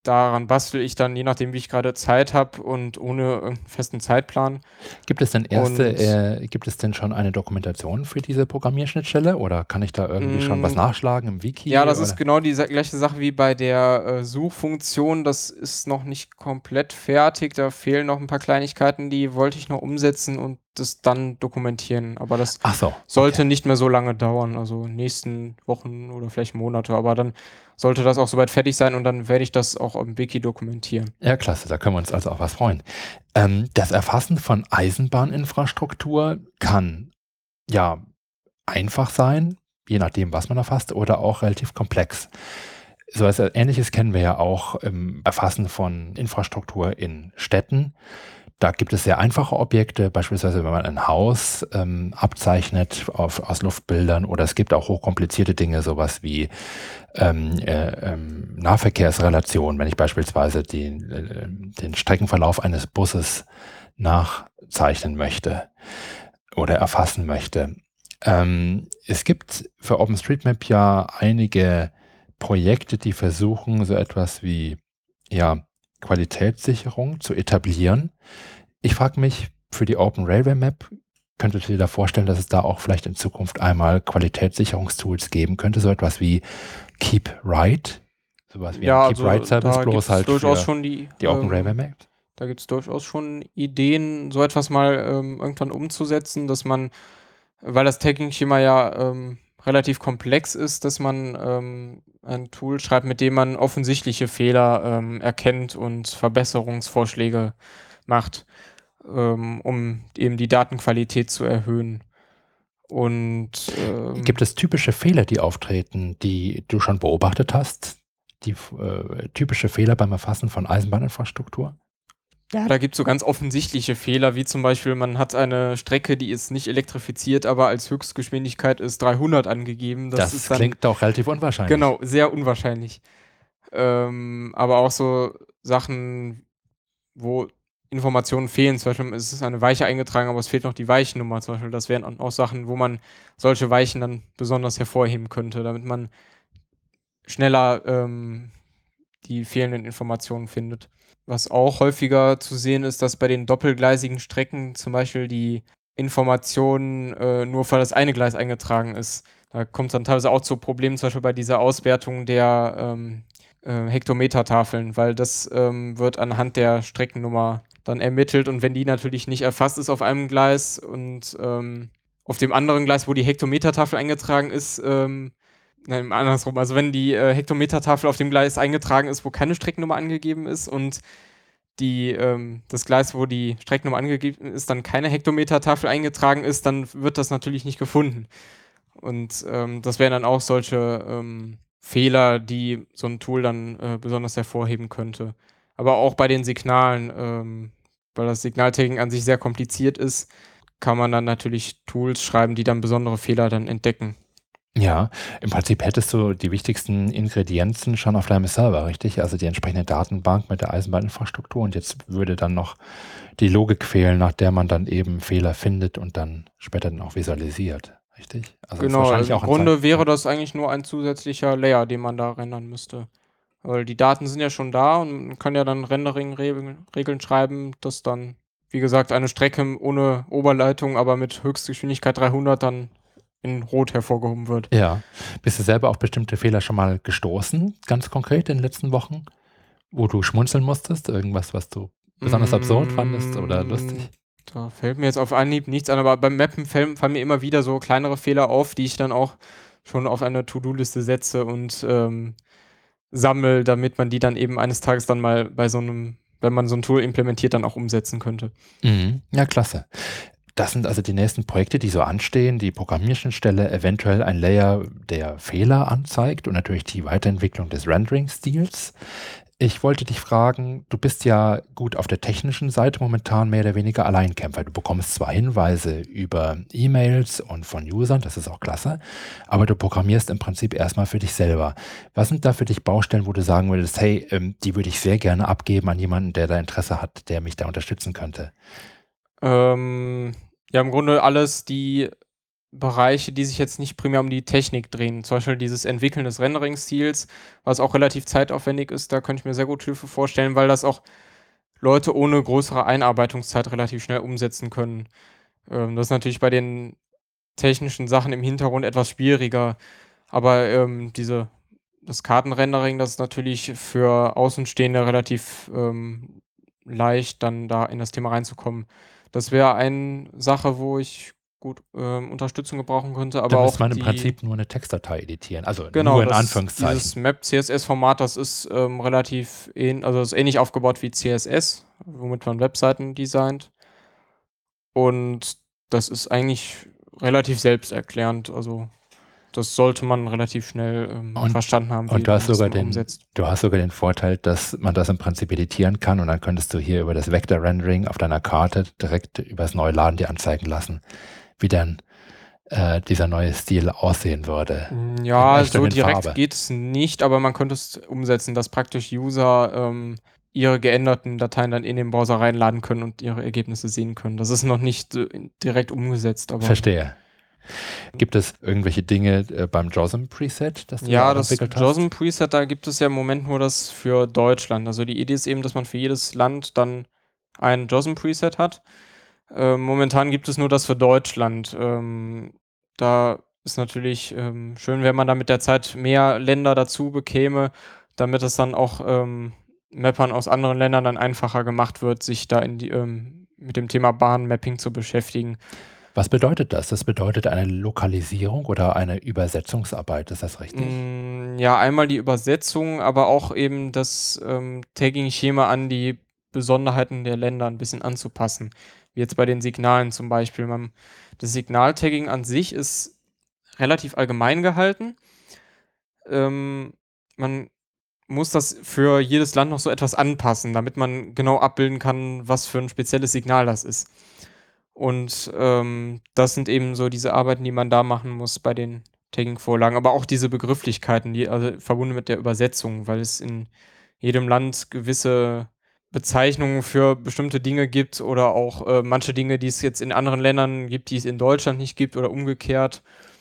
daran bastel ich dann, je nachdem, wie ich gerade Zeit habe und ohne irgendeinen festen Zeitplan. Gibt es denn erste, Und äh, gibt es denn schon eine Dokumentation für diese Programmierschnittstelle oder kann ich da irgendwie schon was mh, nachschlagen im Wiki? ja, das ist Oder? genau die sa- gleiche Sache wie bei der äh, Suchfunktion. Das ist noch nicht komplett fertig. Da fehlen noch ein paar Kleinigkeiten, die wollte ich noch umsetzen und das dann dokumentieren. Aber das Ach so, okay. sollte nicht mehr so lange dauern, also nächsten Wochen oder vielleicht Monate. Aber dann sollte das auch soweit fertig sein und dann werde ich das auch im Wiki dokumentieren. Ja, klasse, da können wir uns also auch was freuen. Ähm, das Erfassen von Eisenbahninfrastruktur kann ja einfach sein, je nachdem, was man erfasst, oder auch relativ komplex. So etwas Ähnliches kennen wir ja auch im Erfassen von Infrastruktur in Städten. Da gibt es sehr einfache Objekte, beispielsweise wenn man ein Haus ähm, abzeichnet auf, aus Luftbildern, oder es gibt auch hochkomplizierte Dinge, sowas wie ähm, äh, ähm, Nahverkehrsrelationen, wenn ich beispielsweise den, äh, den Streckenverlauf eines Busses nachzeichnen möchte oder erfassen möchte. Ähm, es gibt für OpenStreetMap ja einige Projekte, die versuchen, so etwas wie ja, Qualitätssicherung zu etablieren. Ich frage mich, für die Open Railway Map, könntet ihr dir da vorstellen, dass es da auch vielleicht in Zukunft einmal Qualitätssicherungstools geben könnte, so etwas wie Keep Right, sowas wie ein Ja, Keep Right also Service, da gibt bloß es halt durchaus für schon die, die Open Railway ähm, Map? da gibt es durchaus schon Ideen, so etwas mal ähm, irgendwann umzusetzen, dass man, weil das Tagging-Schema ja ähm, relativ komplex ist, dass man ähm, ein Tool schreibt, mit dem man offensichtliche Fehler ähm, erkennt und Verbesserungsvorschläge macht, ähm, um eben die Datenqualität zu erhöhen. Und ähm, Gibt es typische Fehler, die auftreten, die du schon beobachtet hast? Die äh, typische Fehler beim Erfassen von Eisenbahninfrastruktur? ja, da gibt's so ganz offensichtliche Fehler, wie zum Beispiel, man hat eine Strecke, die ist nicht elektrifiziert, aber als Höchstgeschwindigkeit ist dreihundert angegeben. Das Das ist dann klingt doch relativ unwahrscheinlich. genau, sehr unwahrscheinlich. Ähm, aber auch so Sachen, wo Informationen fehlen. Zum Beispiel es ist eine Weiche eingetragen, aber es fehlt noch die Weichennummer zum Beispiel. Das wären auch auch Sachen, wo man solche Weichen dann besonders hervorheben könnte, damit man schneller ähm, die fehlenden Informationen findet. Was auch häufiger zu sehen ist, dass bei den doppelgleisigen Strecken zum Beispiel die Informationen äh, nur für das eine Gleis eingetragen ist. Da kommt es dann teilweise auch zu Problemen, zum Beispiel bei dieser Auswertung der ähm, äh, Hektometertafeln, weil das ähm, wird anhand der Streckennummer dann ermittelt und wenn die natürlich nicht erfasst ist auf einem Gleis und ähm, auf dem anderen Gleis, wo die Hektometertafel eingetragen ist, ähm, nein, andersrum. Also wenn die äh, Hektometertafel auf dem Gleis eingetragen ist, wo keine Streckennummer angegeben ist und die, ähm, das Gleis, wo die Streckennummer angegeben ist, dann keine Hektometertafel eingetragen ist, dann wird das natürlich nicht gefunden. Und ähm, das wären dann auch solche ähm, Fehler, die so ein Tool dann äh, besonders hervorheben könnte. Aber auch bei den Signalen, ähm, weil das Signaltagging an sich sehr kompliziert ist, kann man dann natürlich Tools schreiben, die dann besondere Fehler dann entdecken. Ja, im Prinzip hättest du die wichtigsten Ingredienzen schon auf deinem Server, richtig? Also die entsprechende Datenbank mit der Eisenbahninfrastruktur und jetzt würde dann noch die Logik fehlen, nach der man dann eben Fehler findet und dann später dann auch visualisiert, richtig? Also das ist Genau, wahrscheinlich also im auch ein Zeit. Grunde wäre das eigentlich nur ein zusätzlicher Layer, den man da rendern müsste. Weil die Daten sind ja schon da und man kann ja dann Rendering-Regeln Regeln schreiben, dass dann, wie gesagt, eine Strecke ohne Oberleitung, aber mit Höchstgeschwindigkeit dreihundert dann in Rot hervorgehoben wird. Ja. Bist du selber auf bestimmte Fehler schon mal gestoßen, ganz konkret in den letzten Wochen, wo du schmunzeln musstest? Irgendwas, was du besonders absurd fandest oder Mm, lustig? Da fällt mir jetzt auf Anhieb nichts an, aber beim Mappen fallen, fallen mir immer wieder so kleinere Fehler auf, die ich dann auch schon auf eine To-Do-Liste setze und ähm, sammle, damit man die dann eben eines Tages dann mal bei so einem, wenn man so ein Tool implementiert, dann auch umsetzen könnte. Mhm. Ja, klasse. Das sind also die nächsten Projekte, die so anstehen. Die Programmierschnittstelle, eventuell ein Layer, der Fehler anzeigt und natürlich die Weiterentwicklung des Rendering-Stils. Ich wollte dich fragen, du bist ja gut auf der technischen Seite momentan mehr oder weniger Alleinkämpfer. Du bekommst zwar Hinweise über E-Mails und von Usern, das ist auch klasse, aber du programmierst im Prinzip erstmal für dich selber. Was sind da für dich Baustellen, wo du sagen würdest, hey, ähm, die würde ich sehr gerne abgeben an jemanden, der da Interesse hat, der mich da unterstützen könnte? Ähm, ja, im Grunde alles die Bereiche, die sich jetzt nicht primär um die Technik drehen. Zum Beispiel dieses Entwickeln des Rendering-Stils, was auch relativ zeitaufwendig ist, da könnte ich mir sehr gut Hilfe vorstellen, weil das auch Leute ohne größere Einarbeitungszeit relativ schnell umsetzen können. Ähm, das ist natürlich bei den technischen Sachen im Hintergrund etwas schwieriger, aber, ähm, diese das Kartenrendering, das ist natürlich für Außenstehende relativ, ähm, leicht, dann da in das Thema reinzukommen. Das wäre eine Sache, wo ich gut, ähm, Unterstützung gebrauchen könnte, Da aber müsste auch man im die Prinzip nur eine Textdatei editieren, also genau, nur in das Anführungszeichen. dieses Map-C S S-Format, das ist, ähm, relativ ähn also, ist ähnlich aufgebaut wie C S S, womit man Webseiten designt. Und das ist eigentlich relativ selbsterklärend. Also, das sollte man relativ schnell, ähm, Und verstanden haben, und wie du hast man das sogar dann den umsetzt. du hast sogar den Vorteil, dass man das im Prinzip editieren kann und dann könntest du hier über das Vector-Rendering auf deiner Karte direkt übers Neuladen dir anzeigen lassen, wie dann, äh, dieser neue Stil aussehen würde, Hm, in ja, echt und so in direkt Farbe. geht es nicht, aber man könnte es umsetzen, dass praktisch User, ähm, ihre geänderten Dateien dann in den Browser reinladen können und ihre Ergebnisse sehen können. Das ist noch nicht, äh, direkt umgesetzt, aber Verstehe. Gibt es irgendwelche Dinge, äh, beim JOSM-Preset, das du ja ja, auch das entwickelt hast? JOSM-Preset, da gibt es ja im Moment nur das für Deutschland. Also, die Idee ist eben, dass man für jedes Land dann ein JOSM-Preset hat. Ähm, momentan gibt es nur das für Deutschland. Ähm, da ist natürlich, ähm, schön, wenn man da mit der Zeit mehr Länder dazu bekäme, damit es dann auch, ähm, Mappern aus anderen Ländern dann einfacher gemacht wird, sich da in die ähm, mit dem Thema Bahnmapping zu beschäftigen. Was bedeutet das? Das bedeutet eine Lokalisierung oder eine Übersetzungsarbeit, ist das richtig? Hm, ja, einmal die Übersetzung, aber auch eben das, ähm, Tagging-Schema an die Besonderheiten der Länder 'n bisschen anzupassen, wie jetzt bei den Signalen zum Beispiel. Man das Signal-Tagging an sich ist relativ allgemein gehalten. Ähm, man muss das für jedes Land noch so etwas anpassen, damit man genau abbilden kann, was für 'n spezielles Signal das ist. Und, ähm, das sind eben so diese Arbeiten, die man da machen muss bei den Tagging-Vorlagen, aber auch diese Begrifflichkeiten, die also verbunden mit der Übersetzung, weil es in jedem Land gewisse Bezeichnungen für bestimmte Dinge gibt oder auch, äh, manche Dinge, die es jetzt in anderen Ländern gibt, die es in Deutschland nicht gibt oder umgekehrt.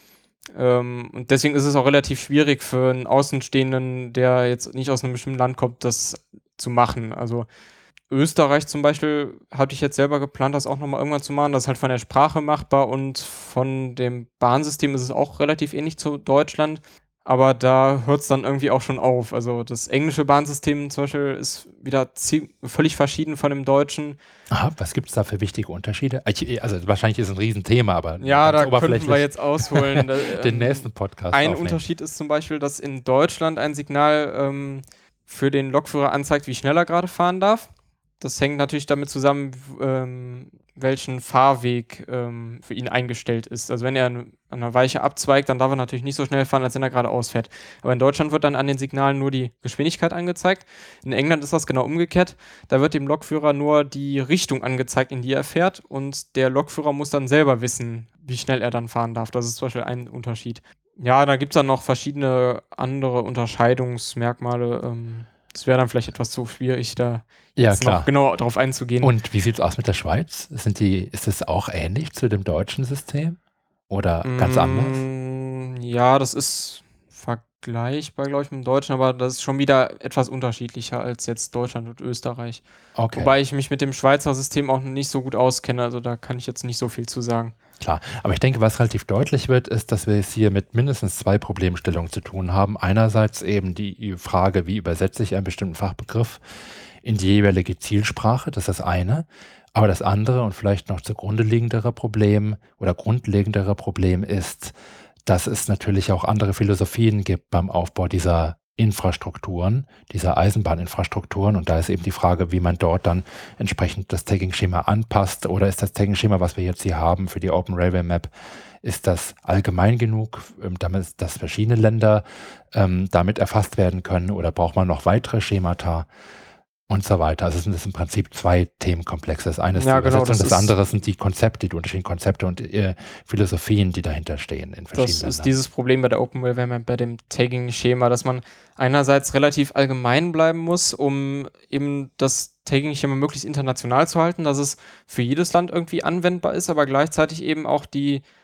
Ähm, und deswegen ist es auch relativ schwierig für 'n Außenstehenden, der jetzt nicht aus 'nem bestimmten Land kommt, das zu machen. Also, Österreich zum Beispiel hatte ich jetzt selber geplant, das auch noch mal irgendwann zu machen. Das ist halt von der Sprache machbar und von dem Bahnsystem ist es auch relativ ähnlich zu Deutschland, aber da hört's dann irgendwie auch schon auf. Also, das englische Bahnsystem zum Beispiel ist wieder zie völlig verschieden von dem deutschen. Aha, was gibt's da für wichtige Unterschiede? Ich also, wahrscheinlich ist es 'n Riesenthema, aber nur Ja, ganz da könnten wir oberflächlich jetzt ausholen. Da, den ähm, nächsten Podcast ein aufnehmen. Unterschied ist zum Beispiel, dass in Deutschland ein Signal, ähm, für den Lokführer anzeigt, wie schnell er grade fahren darf. Das hängt natürlich damit zusammen, w ähm, welchen Fahrweg, ähm, für ihn eingestellt ist. Also, wenn er an an 'ner Weiche abzweigt, dann darf er natürlich nicht so schnell fahren, als wenn er geradeaus fährt. Aber in Deutschland wird dann an den Signalen nur die Geschwindigkeit angezeigt. In England ist das genau umgekehrt. Da wird dem Lokführer nur die Richtung angezeigt, in die er fährt und der Lokführer muss dann selber wissen, wie schnell er dann fahren darf. Das ist zum Beispiel ein Unterschied. Ja, da gibt's dann noch verschiedene andere Unterscheidungsmerkmale. Ähm, das wäre dann vielleicht etwas zu schwierig, da Ja, jetzt noch klar. genauer drauf einzugehen. Und wie sieht's aus mit der Schweiz? Sind die ist es auch ähnlich zu dem deutschen System oder ganz anders? Hm, ja, das ist vergleichbar, glaube ich, mit'm Deutschen, aber das ist schon wieder etwas unterschiedlicher als jetzt Deutschland und Österreich. Okay, Wobei ich mich mit dem Schweizer System auch nicht so gut auskenne, also da kann ich jetzt nicht so viel zu sagen. klar. Aber ich denke, was relativ deutlich wird, ist, dass wir es hier mit mindestens zwei Problemstellungen zu tun haben. Einerseits eben die Frage, wie übersetze ich einen bestimmten Fachbegriff in die jeweilige Zielsprache, das ist das eine. Aber das andere und vielleicht noch zugrunde liegendere Problem oder grundlegendere Problem ist, dass es natürlich auch andere Philosophien gibt beim Aufbau dieser Infrastrukturen, dieser Eisenbahninfrastrukturen. Und da ist eben die Frage, wie man dort dann entsprechend das Tagging-Schema anpasst. Oder ist das Tagging-Schema, was wir jetzt hier haben für die Open Railway Map, ist das allgemein genug, ähm, damit dass verschiedene Länder ähm, damit erfasst werden können? Oder braucht man noch weitere Schemata? Und so weiter. Also, es sind das im Prinzip zwei Themenkomplexe. Das eine ist die Ja, genau, Übersetzung, das das ist andere sind die Konzepte, die unterschiedlichen Konzepte und, äh, Philosophien, die dahinter stehen in Das verschiedenen ist Ländern. dieses Problem bei der Open Railway Map, bei dem Tagging-Schema, dass man einerseits relativ allgemein bleiben muss, um eben das Tagging-Schema möglichst international zu halten, dass es für jedes Land irgendwie anwendbar ist, aber gleichzeitig eben auch die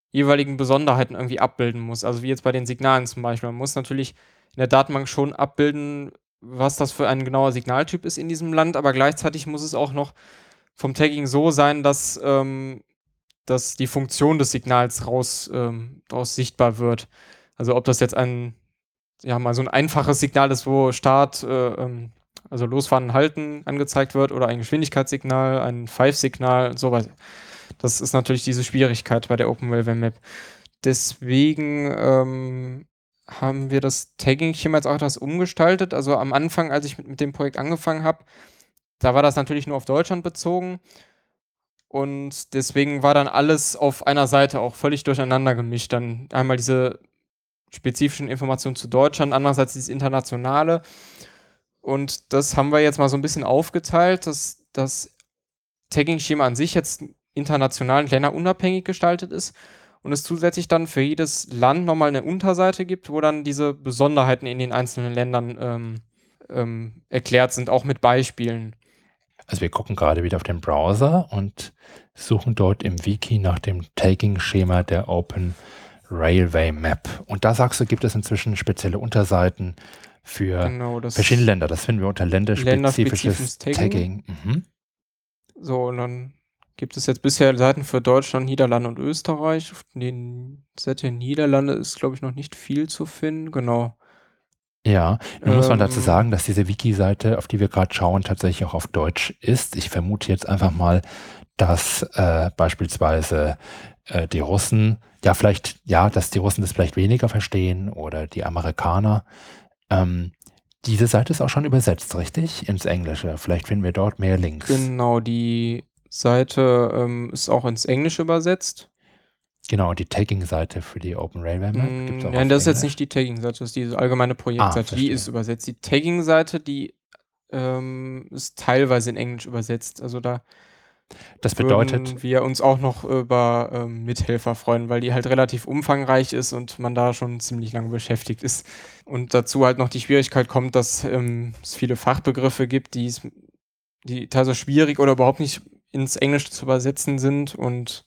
jeweiligen Besonderheiten irgendwie abbilden muss. Also wie jetzt bei den Signalen zum Beispiel. Man muss natürlich in der Datenbank schon abbilden, was das für ein genauer Signaltyp ist in diesem Land, aber gleichzeitig muss es auch noch vom Tagging so sein, dass, ähm, dass die Funktion des Signals raus, ähm, draus sichtbar wird. Also ob das jetzt ein, ja, mal so ein einfaches Signal ist, wo Start, äh, ähm, also losfahren, halten angezeigt wird oder ein Geschwindigkeitssignal, ein Pfeifsignal, so was. Das ist natürlich diese Schwierigkeit bei der OpenWLVM-Map. Deswegen ähm, haben wir das Tagging-Schema jetzt auch etwas umgestaltet. Also am Anfang, als ich mit, mit dem Projekt angefangen habe, da war das natürlich nur auf Deutschland bezogen. Und deswegen war dann alles auf einer Seite auch völlig durcheinander gemischt. Dann einmal diese spezifischen Informationen zu Deutschland, andererseits dieses Internationale. Und das haben wir jetzt mal so ein bisschen aufgeteilt, dass das Tagging-Schema an sich jetzt international und länderunabhängig gestaltet ist und es zusätzlich dann für jedes Land nochmal eine Unterseite gibt, wo dann diese Besonderheiten in den einzelnen Ländern ähm, ähm, erklärt sind, auch mit Beispielen. Also wir gucken gerade wieder auf den Browser und suchen dort im Wiki nach dem Tagging-Schema der Open Railway Map. Und da sagst du, gibt es inzwischen spezielle Unterseiten für Genau, das verschiedene Länder. Das finden wir unter länderspezifisches länderspezifisches Tagging. Tagging. Mhm. So, und dann gibt es jetzt bisher Seiten für Deutschland, Niederlande und Österreich. Auf den Seite der Niederlande ist, glaube ich, noch nicht viel zu finden. Genau. Ja, nun muss man dazu Ähm, sagen, dass diese Wiki-Seite, auf die wir gerade schauen, tatsächlich auch auf Deutsch ist. Ich vermute jetzt einfach mal, dass äh, beispielsweise äh, die Russen, ja vielleicht, ja, dass die Russen das vielleicht weniger verstehen oder die Amerikaner. Ähm, diese Seite ist auch schon übersetzt, richtig? Ins Englische. Vielleicht finden wir dort mehr Links. Genau, die Seite ähm, ist auch ins Englische übersetzt. Genau, die Tagging-Seite für die Open Railway Map gibt es auch Mm, nein, auf das ist jetzt Englisch. nicht die Tagging-Seite, das ist diese allgemeine Ah, Projektseite. Die verstehe. ist übersetzt. Die Tagging-Seite, die ähm, ist teilweise in Englisch übersetzt. Also da Das bedeutet, würden wir uns auch noch über ähm, Mithelfer freuen, weil die halt relativ umfangreich ist und man da schon ziemlich lange beschäftigt ist. Und dazu halt noch die Schwierigkeit kommt, dass ähm, es viele Fachbegriffe gibt, die es- die teilweise schwierig oder überhaupt nicht ins Englische zu übersetzen sind. Und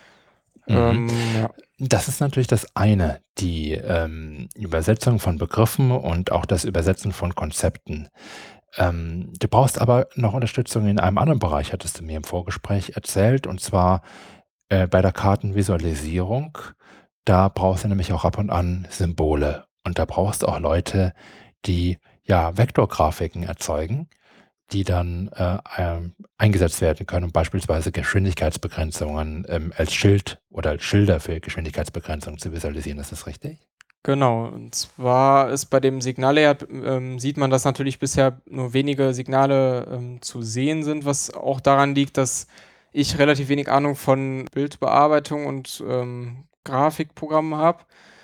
mhm. ähm, ja. Das ist natürlich das eine, die ähm, Übersetzung von Begriffen und auch das Übersetzen von Konzepten. Ähm, du brauchst aber noch Unterstützung in einem anderen Bereich, hattest du mir im Vorgespräch erzählt, und zwar äh, bei der Kartenvisualisierung. Da brauchst du nämlich auch ab und an Symbole. Und da brauchst du auch Leute, die ja Vektorgrafiken erzeugen, die dann äh, ähm, eingesetzt werden können, um beispielsweise Geschwindigkeitsbegrenzungen ähm, als Schild oder als Schilder für Geschwindigkeitsbegrenzungen zu visualisieren. Ist das richtig? Genau, und zwar ist bei dem Signallayout, ähm, sieht man, dass natürlich bisher nur wenige Signale ähm, zu sehen sind, was auch daran liegt, dass ich relativ wenig Ahnung von Bildbearbeitung und ähm, Grafikprogrammen habe.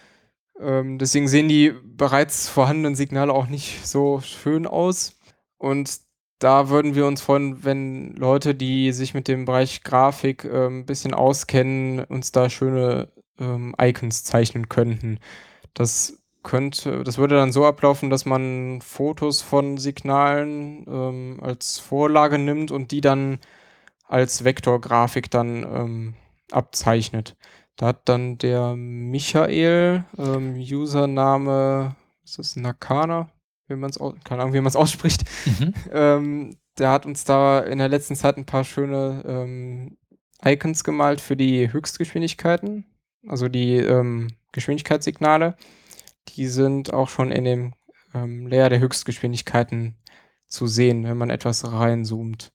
Ähm, deswegen sehen die bereits vorhandenen Signale auch nicht so schön aus. Und da würden wir uns freuen, wenn Leute, die sich mit dem Bereich Grafik ähm, ein bisschen auskennen, uns da schöne ähm, Icons zeichnen könnten. Das könnte das würde dann so ablaufen, dass man Fotos von Signalen, ähm, als Vorlage nimmt und die dann als Vektorgrafik dann, ähm, abzeichnet. Da hat dann der Michael, ähm, Username, ist das Nakana, wie man's au keine Ahnung, wie man's ausspricht. Mhm. Ähm, der hat uns da in der letzten Zeit ein paar schöne, ähm, Icons gemalt für die Höchstgeschwindigkeiten, also die, ähm, Geschwindigkeitssignale. Die sind auch schon in dem, ähm, Layer der Höchstgeschwindigkeiten zu sehen, wenn man etwas reinzoomt.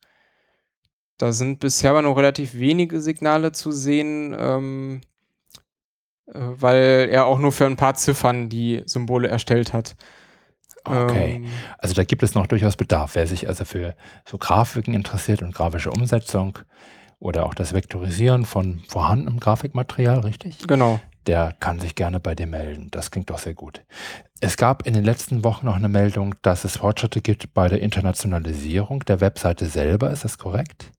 Da sind bisher aber noch relativ wenige Signale zu sehen, ähm, äh, weil er auch nur für ein paar Ziffern die Symbole erstellt hat. Okay, Ähm, also da gibt es noch durchaus Bedarf. Wer sich also für so Grafiken interessiert und grafische Umsetzung oder auch das Vektorisieren von vorhandenem Grafikmaterial, richtig? genau. Der kann sich gerne bei dir melden. Das klingt doch sehr gut. Es gab in den letzten Wochen noch eine Meldung, dass es Fortschritte gibt bei der Internationalisierung der Webseite selber. Ist das korrekt?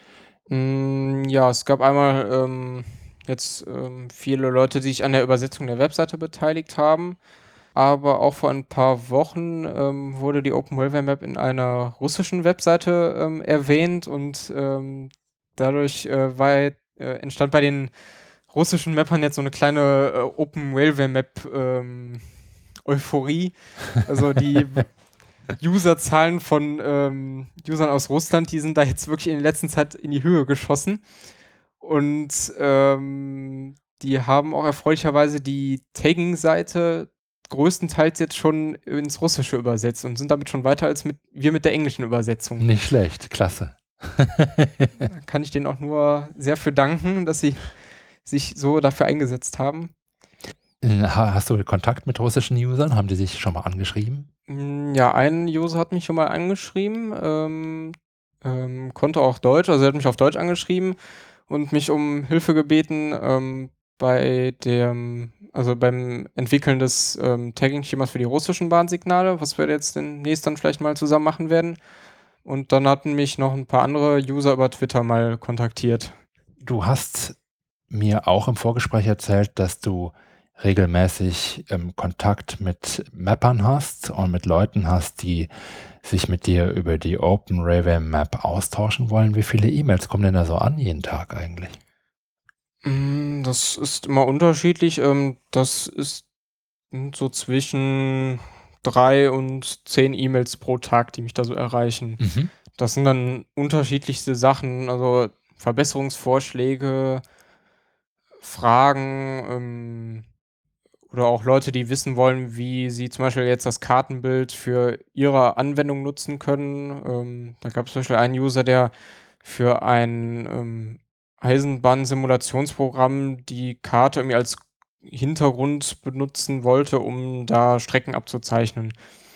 Hm, ja, es gab einmal, ähm, jetzt, ähm, viele Leute, die sich an der Übersetzung der Webseite beteiligt haben, aber auch vor ein paar Wochen, ähm, wurde die Open Railway Map in einer russischen Webseite, ähm, erwähnt und, ähm, dadurch, äh, war äh, entstand bei den russischen Mappern jetzt so eine kleine äh, Open Railway Map ähm, Euphorie. Also die Userzahlen von ähm, Usern aus Russland, die sind da jetzt wirklich in der letzten Zeit in die Höhe geschossen. Und ähm, die haben auch erfreulicherweise die Tagging-Seite größtenteils jetzt schon ins Russische übersetzt und sind damit schon weiter als mit, wir mit der englischen Übersetzung. Nicht schlecht, klasse. Da kann ich denen auch nur sehr für danken, dass sie sich so dafür eingesetzt haben. Hast du Kontakt mit russischen Usern? Haben die sich schon mal angeschrieben? Ja, ein User hat mich schon mal angeschrieben, ähm, ähm, konnte auch Deutsch, also er hat mich auf Deutsch angeschrieben und mich um Hilfe gebeten, ähm, bei dem, also beim Entwickeln des ähm, Tagging-Schemas für die russischen Warnsignale, was wir jetzt demnächst dann vielleicht mal zusammen machen werden. Und dann hatten mich noch ein paar andere User über Twitter mal kontaktiert. Du hast mir auch im Vorgespräch erzählt, dass du regelmäßig ähm, Kontakt mit Mappern hast und mit Leuten hast, die sich mit dir über die Open Railway Map austauschen wollen. Wie viele E-Mails kommen denn da so an jeden Tag eigentlich? Mm, Das ist immer unterschiedlich. Ähm, das ist so zwischen drei und zehn E-Mails pro Tag, die mich da so erreichen. Mhm. Das sind dann unterschiedlichste Sachen, also Verbesserungsvorschläge, Fragen, ähm, oder auch Leute, die wissen wollen, wie sie zum Beispiel jetzt das Kartenbild für ihre Anwendung nutzen können. Ähm, da gab es zum Beispiel einen User, der für ein ähm, Eisenbahnsimulationsprogramm die Karte irgendwie als Hintergrund benutzen wollte, um da Strecken abzuzeichnen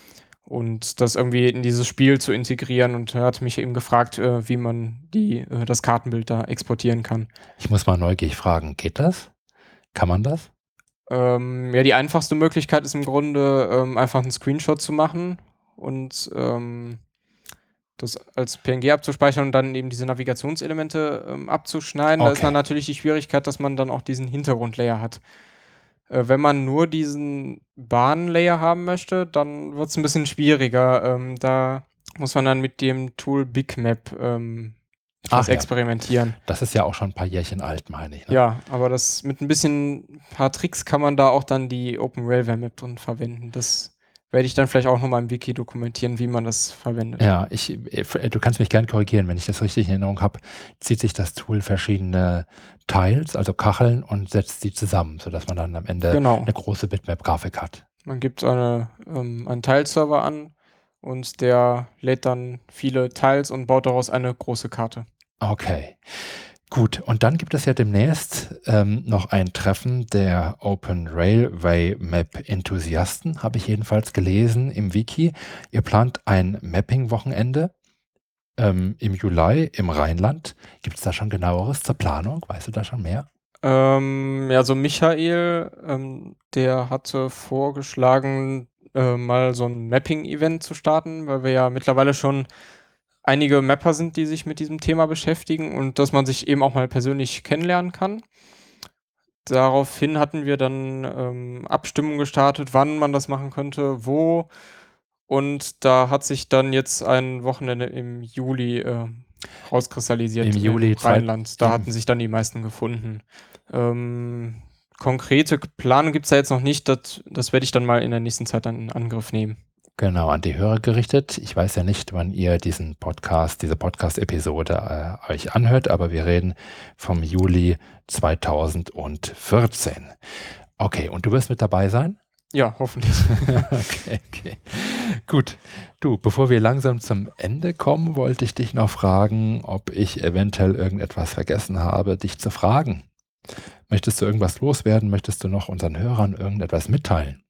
und das irgendwie in dieses Spiel zu integrieren. Und er hat mich eben gefragt, äh, wie man die, äh, das Kartenbild da exportieren kann. Ich muss mal neugierig fragen, geht das? Kann man das? Ähm, ja, die einfachste Möglichkeit ist im Grunde, ähm, einfach 'n Screenshot zu machen und, ähm, das als P N G abzuspeichern und dann eben diese Navigationselemente, ähm, abzuschneiden. Da ist dann Okay. natürlich die Schwierigkeit, dass man dann auch diesen Hintergrundlayer hat. Äh, wenn man nur diesen Bahnlayer haben möchte, dann wird's 'n bisschen schwieriger. Ähm, da muss man dann mit dem Tool BigMap, ähm, Ach etwas ja, experimentieren. das ist ja auch schon ein paar Jährchen alt, meine ich, ne? Ja, aber das mit 'n bisschen paar Tricks kann man da auch dann die Open Railway Map drin verwenden. Das werde ich dann vielleicht auch noch mal im Wiki dokumentieren, wie man das verwendet. Ja, ich, äh, f- du kannst mich gern korrigieren, wenn ich das richtig in Erinnerung habe, zieht sich das Tool verschiedene Tiles, also Kacheln, und setzt die zusammen, sodass man dann am Ende Genau. eine große Bitmap-Grafik hat. Man gibt eine ähm, einen Tile-Server an und der lädt dann viele Tiles und baut daraus eine große Karte. Okay, gut. Und dann gibt es ja demnächst ähm, noch ein Treffen der Open Railway Map Enthusiasten, habe ich jedenfalls gelesen im Wiki. Ihr plant ein Mapping-Wochenende ähm, im Juli im Rheinland. Gibt es da schon genaueres zur Planung? Weißt du da schon mehr? Ähm, ja, so Michael, ähm, der hatte vorgeschlagen, äh, mal so 'n Mapping-Event zu starten, weil wir ja mittlerweile schon einige Mapper sind, die sich mit diesem Thema beschäftigen und dass man sich eben auch mal persönlich kennenlernen kann. Daraufhin hatten wir dann, ähm, Abstimmungen gestartet, wann man das machen könnte, wo. Und da hat sich dann jetzt ein Wochenende im Juli, ähm, rauskristallisiert Im im Juli zwei Rheinland. Da im hatten sich dann die meisten gefunden. Ähm, konkrete k Planung gibt's da jetzt noch nicht. Das das werde ich dann mal in der nächsten Zeit dann in Angriff nehmen. Genau, an die Hörer gerichtet. Ich weiß ja nicht, wann ihr diesen Podcast, diese Podcast-Episode äh, euch anhört, aber wir reden vom Juli zweitausendvierzehn. Okay, und du wirst mit dabei sein? Ja, hoffentlich. Okay, okay. Gut. Du, bevor wir langsam zum Ende kommen, wollte ich dich noch fragen, ob ich eventuell irgendetwas vergessen habe, dich zu fragen. Möchtest du irgendwas loswerden? Möchtest du noch unseren Hörern irgendetwas mitteilen?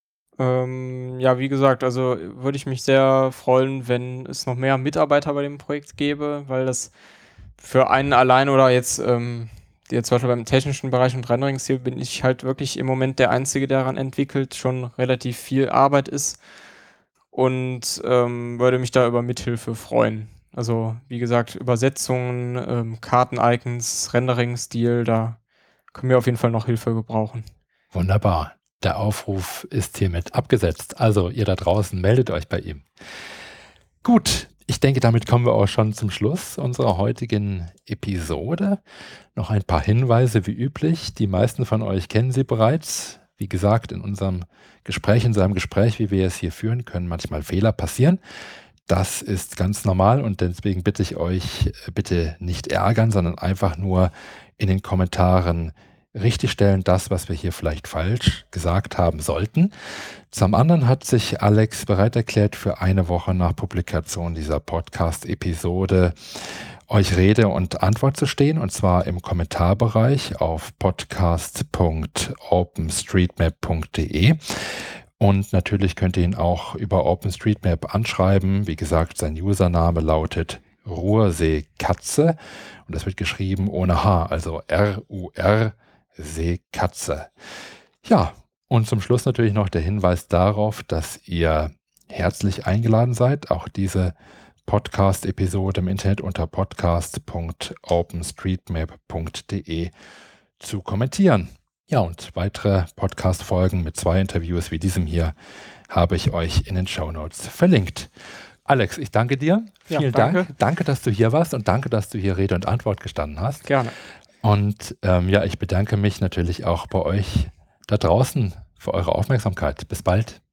Ähm, ja, wie gesagt, also, würde ich mich sehr freuen, wenn es noch mehr Mitarbeiter bei dem Projekt gäbe, weil das für einen allein oder jetzt, ähm, jetzt zum Beispiel beim technischen Bereich und Renderingsstil bin ich halt wirklich im Moment der Einzige, der daran entwickelt, schon relativ viel Arbeit ist und, ähm, würde mich da über Mithilfe freuen. Also, wie gesagt, Übersetzungen, ähm, Karten-Icons, Rendering-Stil, da können wir auf jeden Fall noch Hilfe gebrauchen. Wunderbar. Der Aufruf ist hiermit abgesetzt. Also ihr da draußen meldet euch bei ihm. Gut, Ich denke, damit kommen wir auch schon zum Schluss unserer heutigen Episode. Noch ein paar Hinweise wie üblich. Die meisten von euch kennen sie bereits. Wie gesagt, in unserem Gespräch, in seinem Gespräch, wie wir es hier führen, können manchmal Fehler passieren. Das ist ganz normal und deswegen bitte ich euch, bitte nicht ärgern, sondern einfach nur in den Kommentaren richtigstellen, das, was wir hier vielleicht falsch gesagt haben sollten. Zum anderen hat sich Alex bereit erklärt, für eine Woche nach Publikation dieser Podcast-Episode euch Rede und Antwort zu stehen, und zwar im Kommentarbereich auf podcast punkt openstreetmap punkt de. Und natürlich könnt ihr ihn auch über OpenStreetMap anschreiben. Wie gesagt, sein Username lautet Ruhrseekatze und das wird geschrieben ohne H, also R U R Seekatze. Ja, und zum Schluss natürlich noch der Hinweis darauf, dass ihr herzlich eingeladen seid, auch diese Podcast-Episode im Internet unter podcast punkt openstreetmap punkt de zu kommentieren. Ja, und weitere Podcast-Folgen mit zwei Interviews wie diesem hier habe ich euch in den Shownotes verlinkt. Alex, ich danke dir. Ja, Vielen danke. Dank. Danke, dass du hier warst und danke, dass du hier Rede und Antwort gestanden hast. Gerne. Und ähm, ja, ich bedanke mich natürlich auch bei euch da draußen für eure Aufmerksamkeit. Bis bald.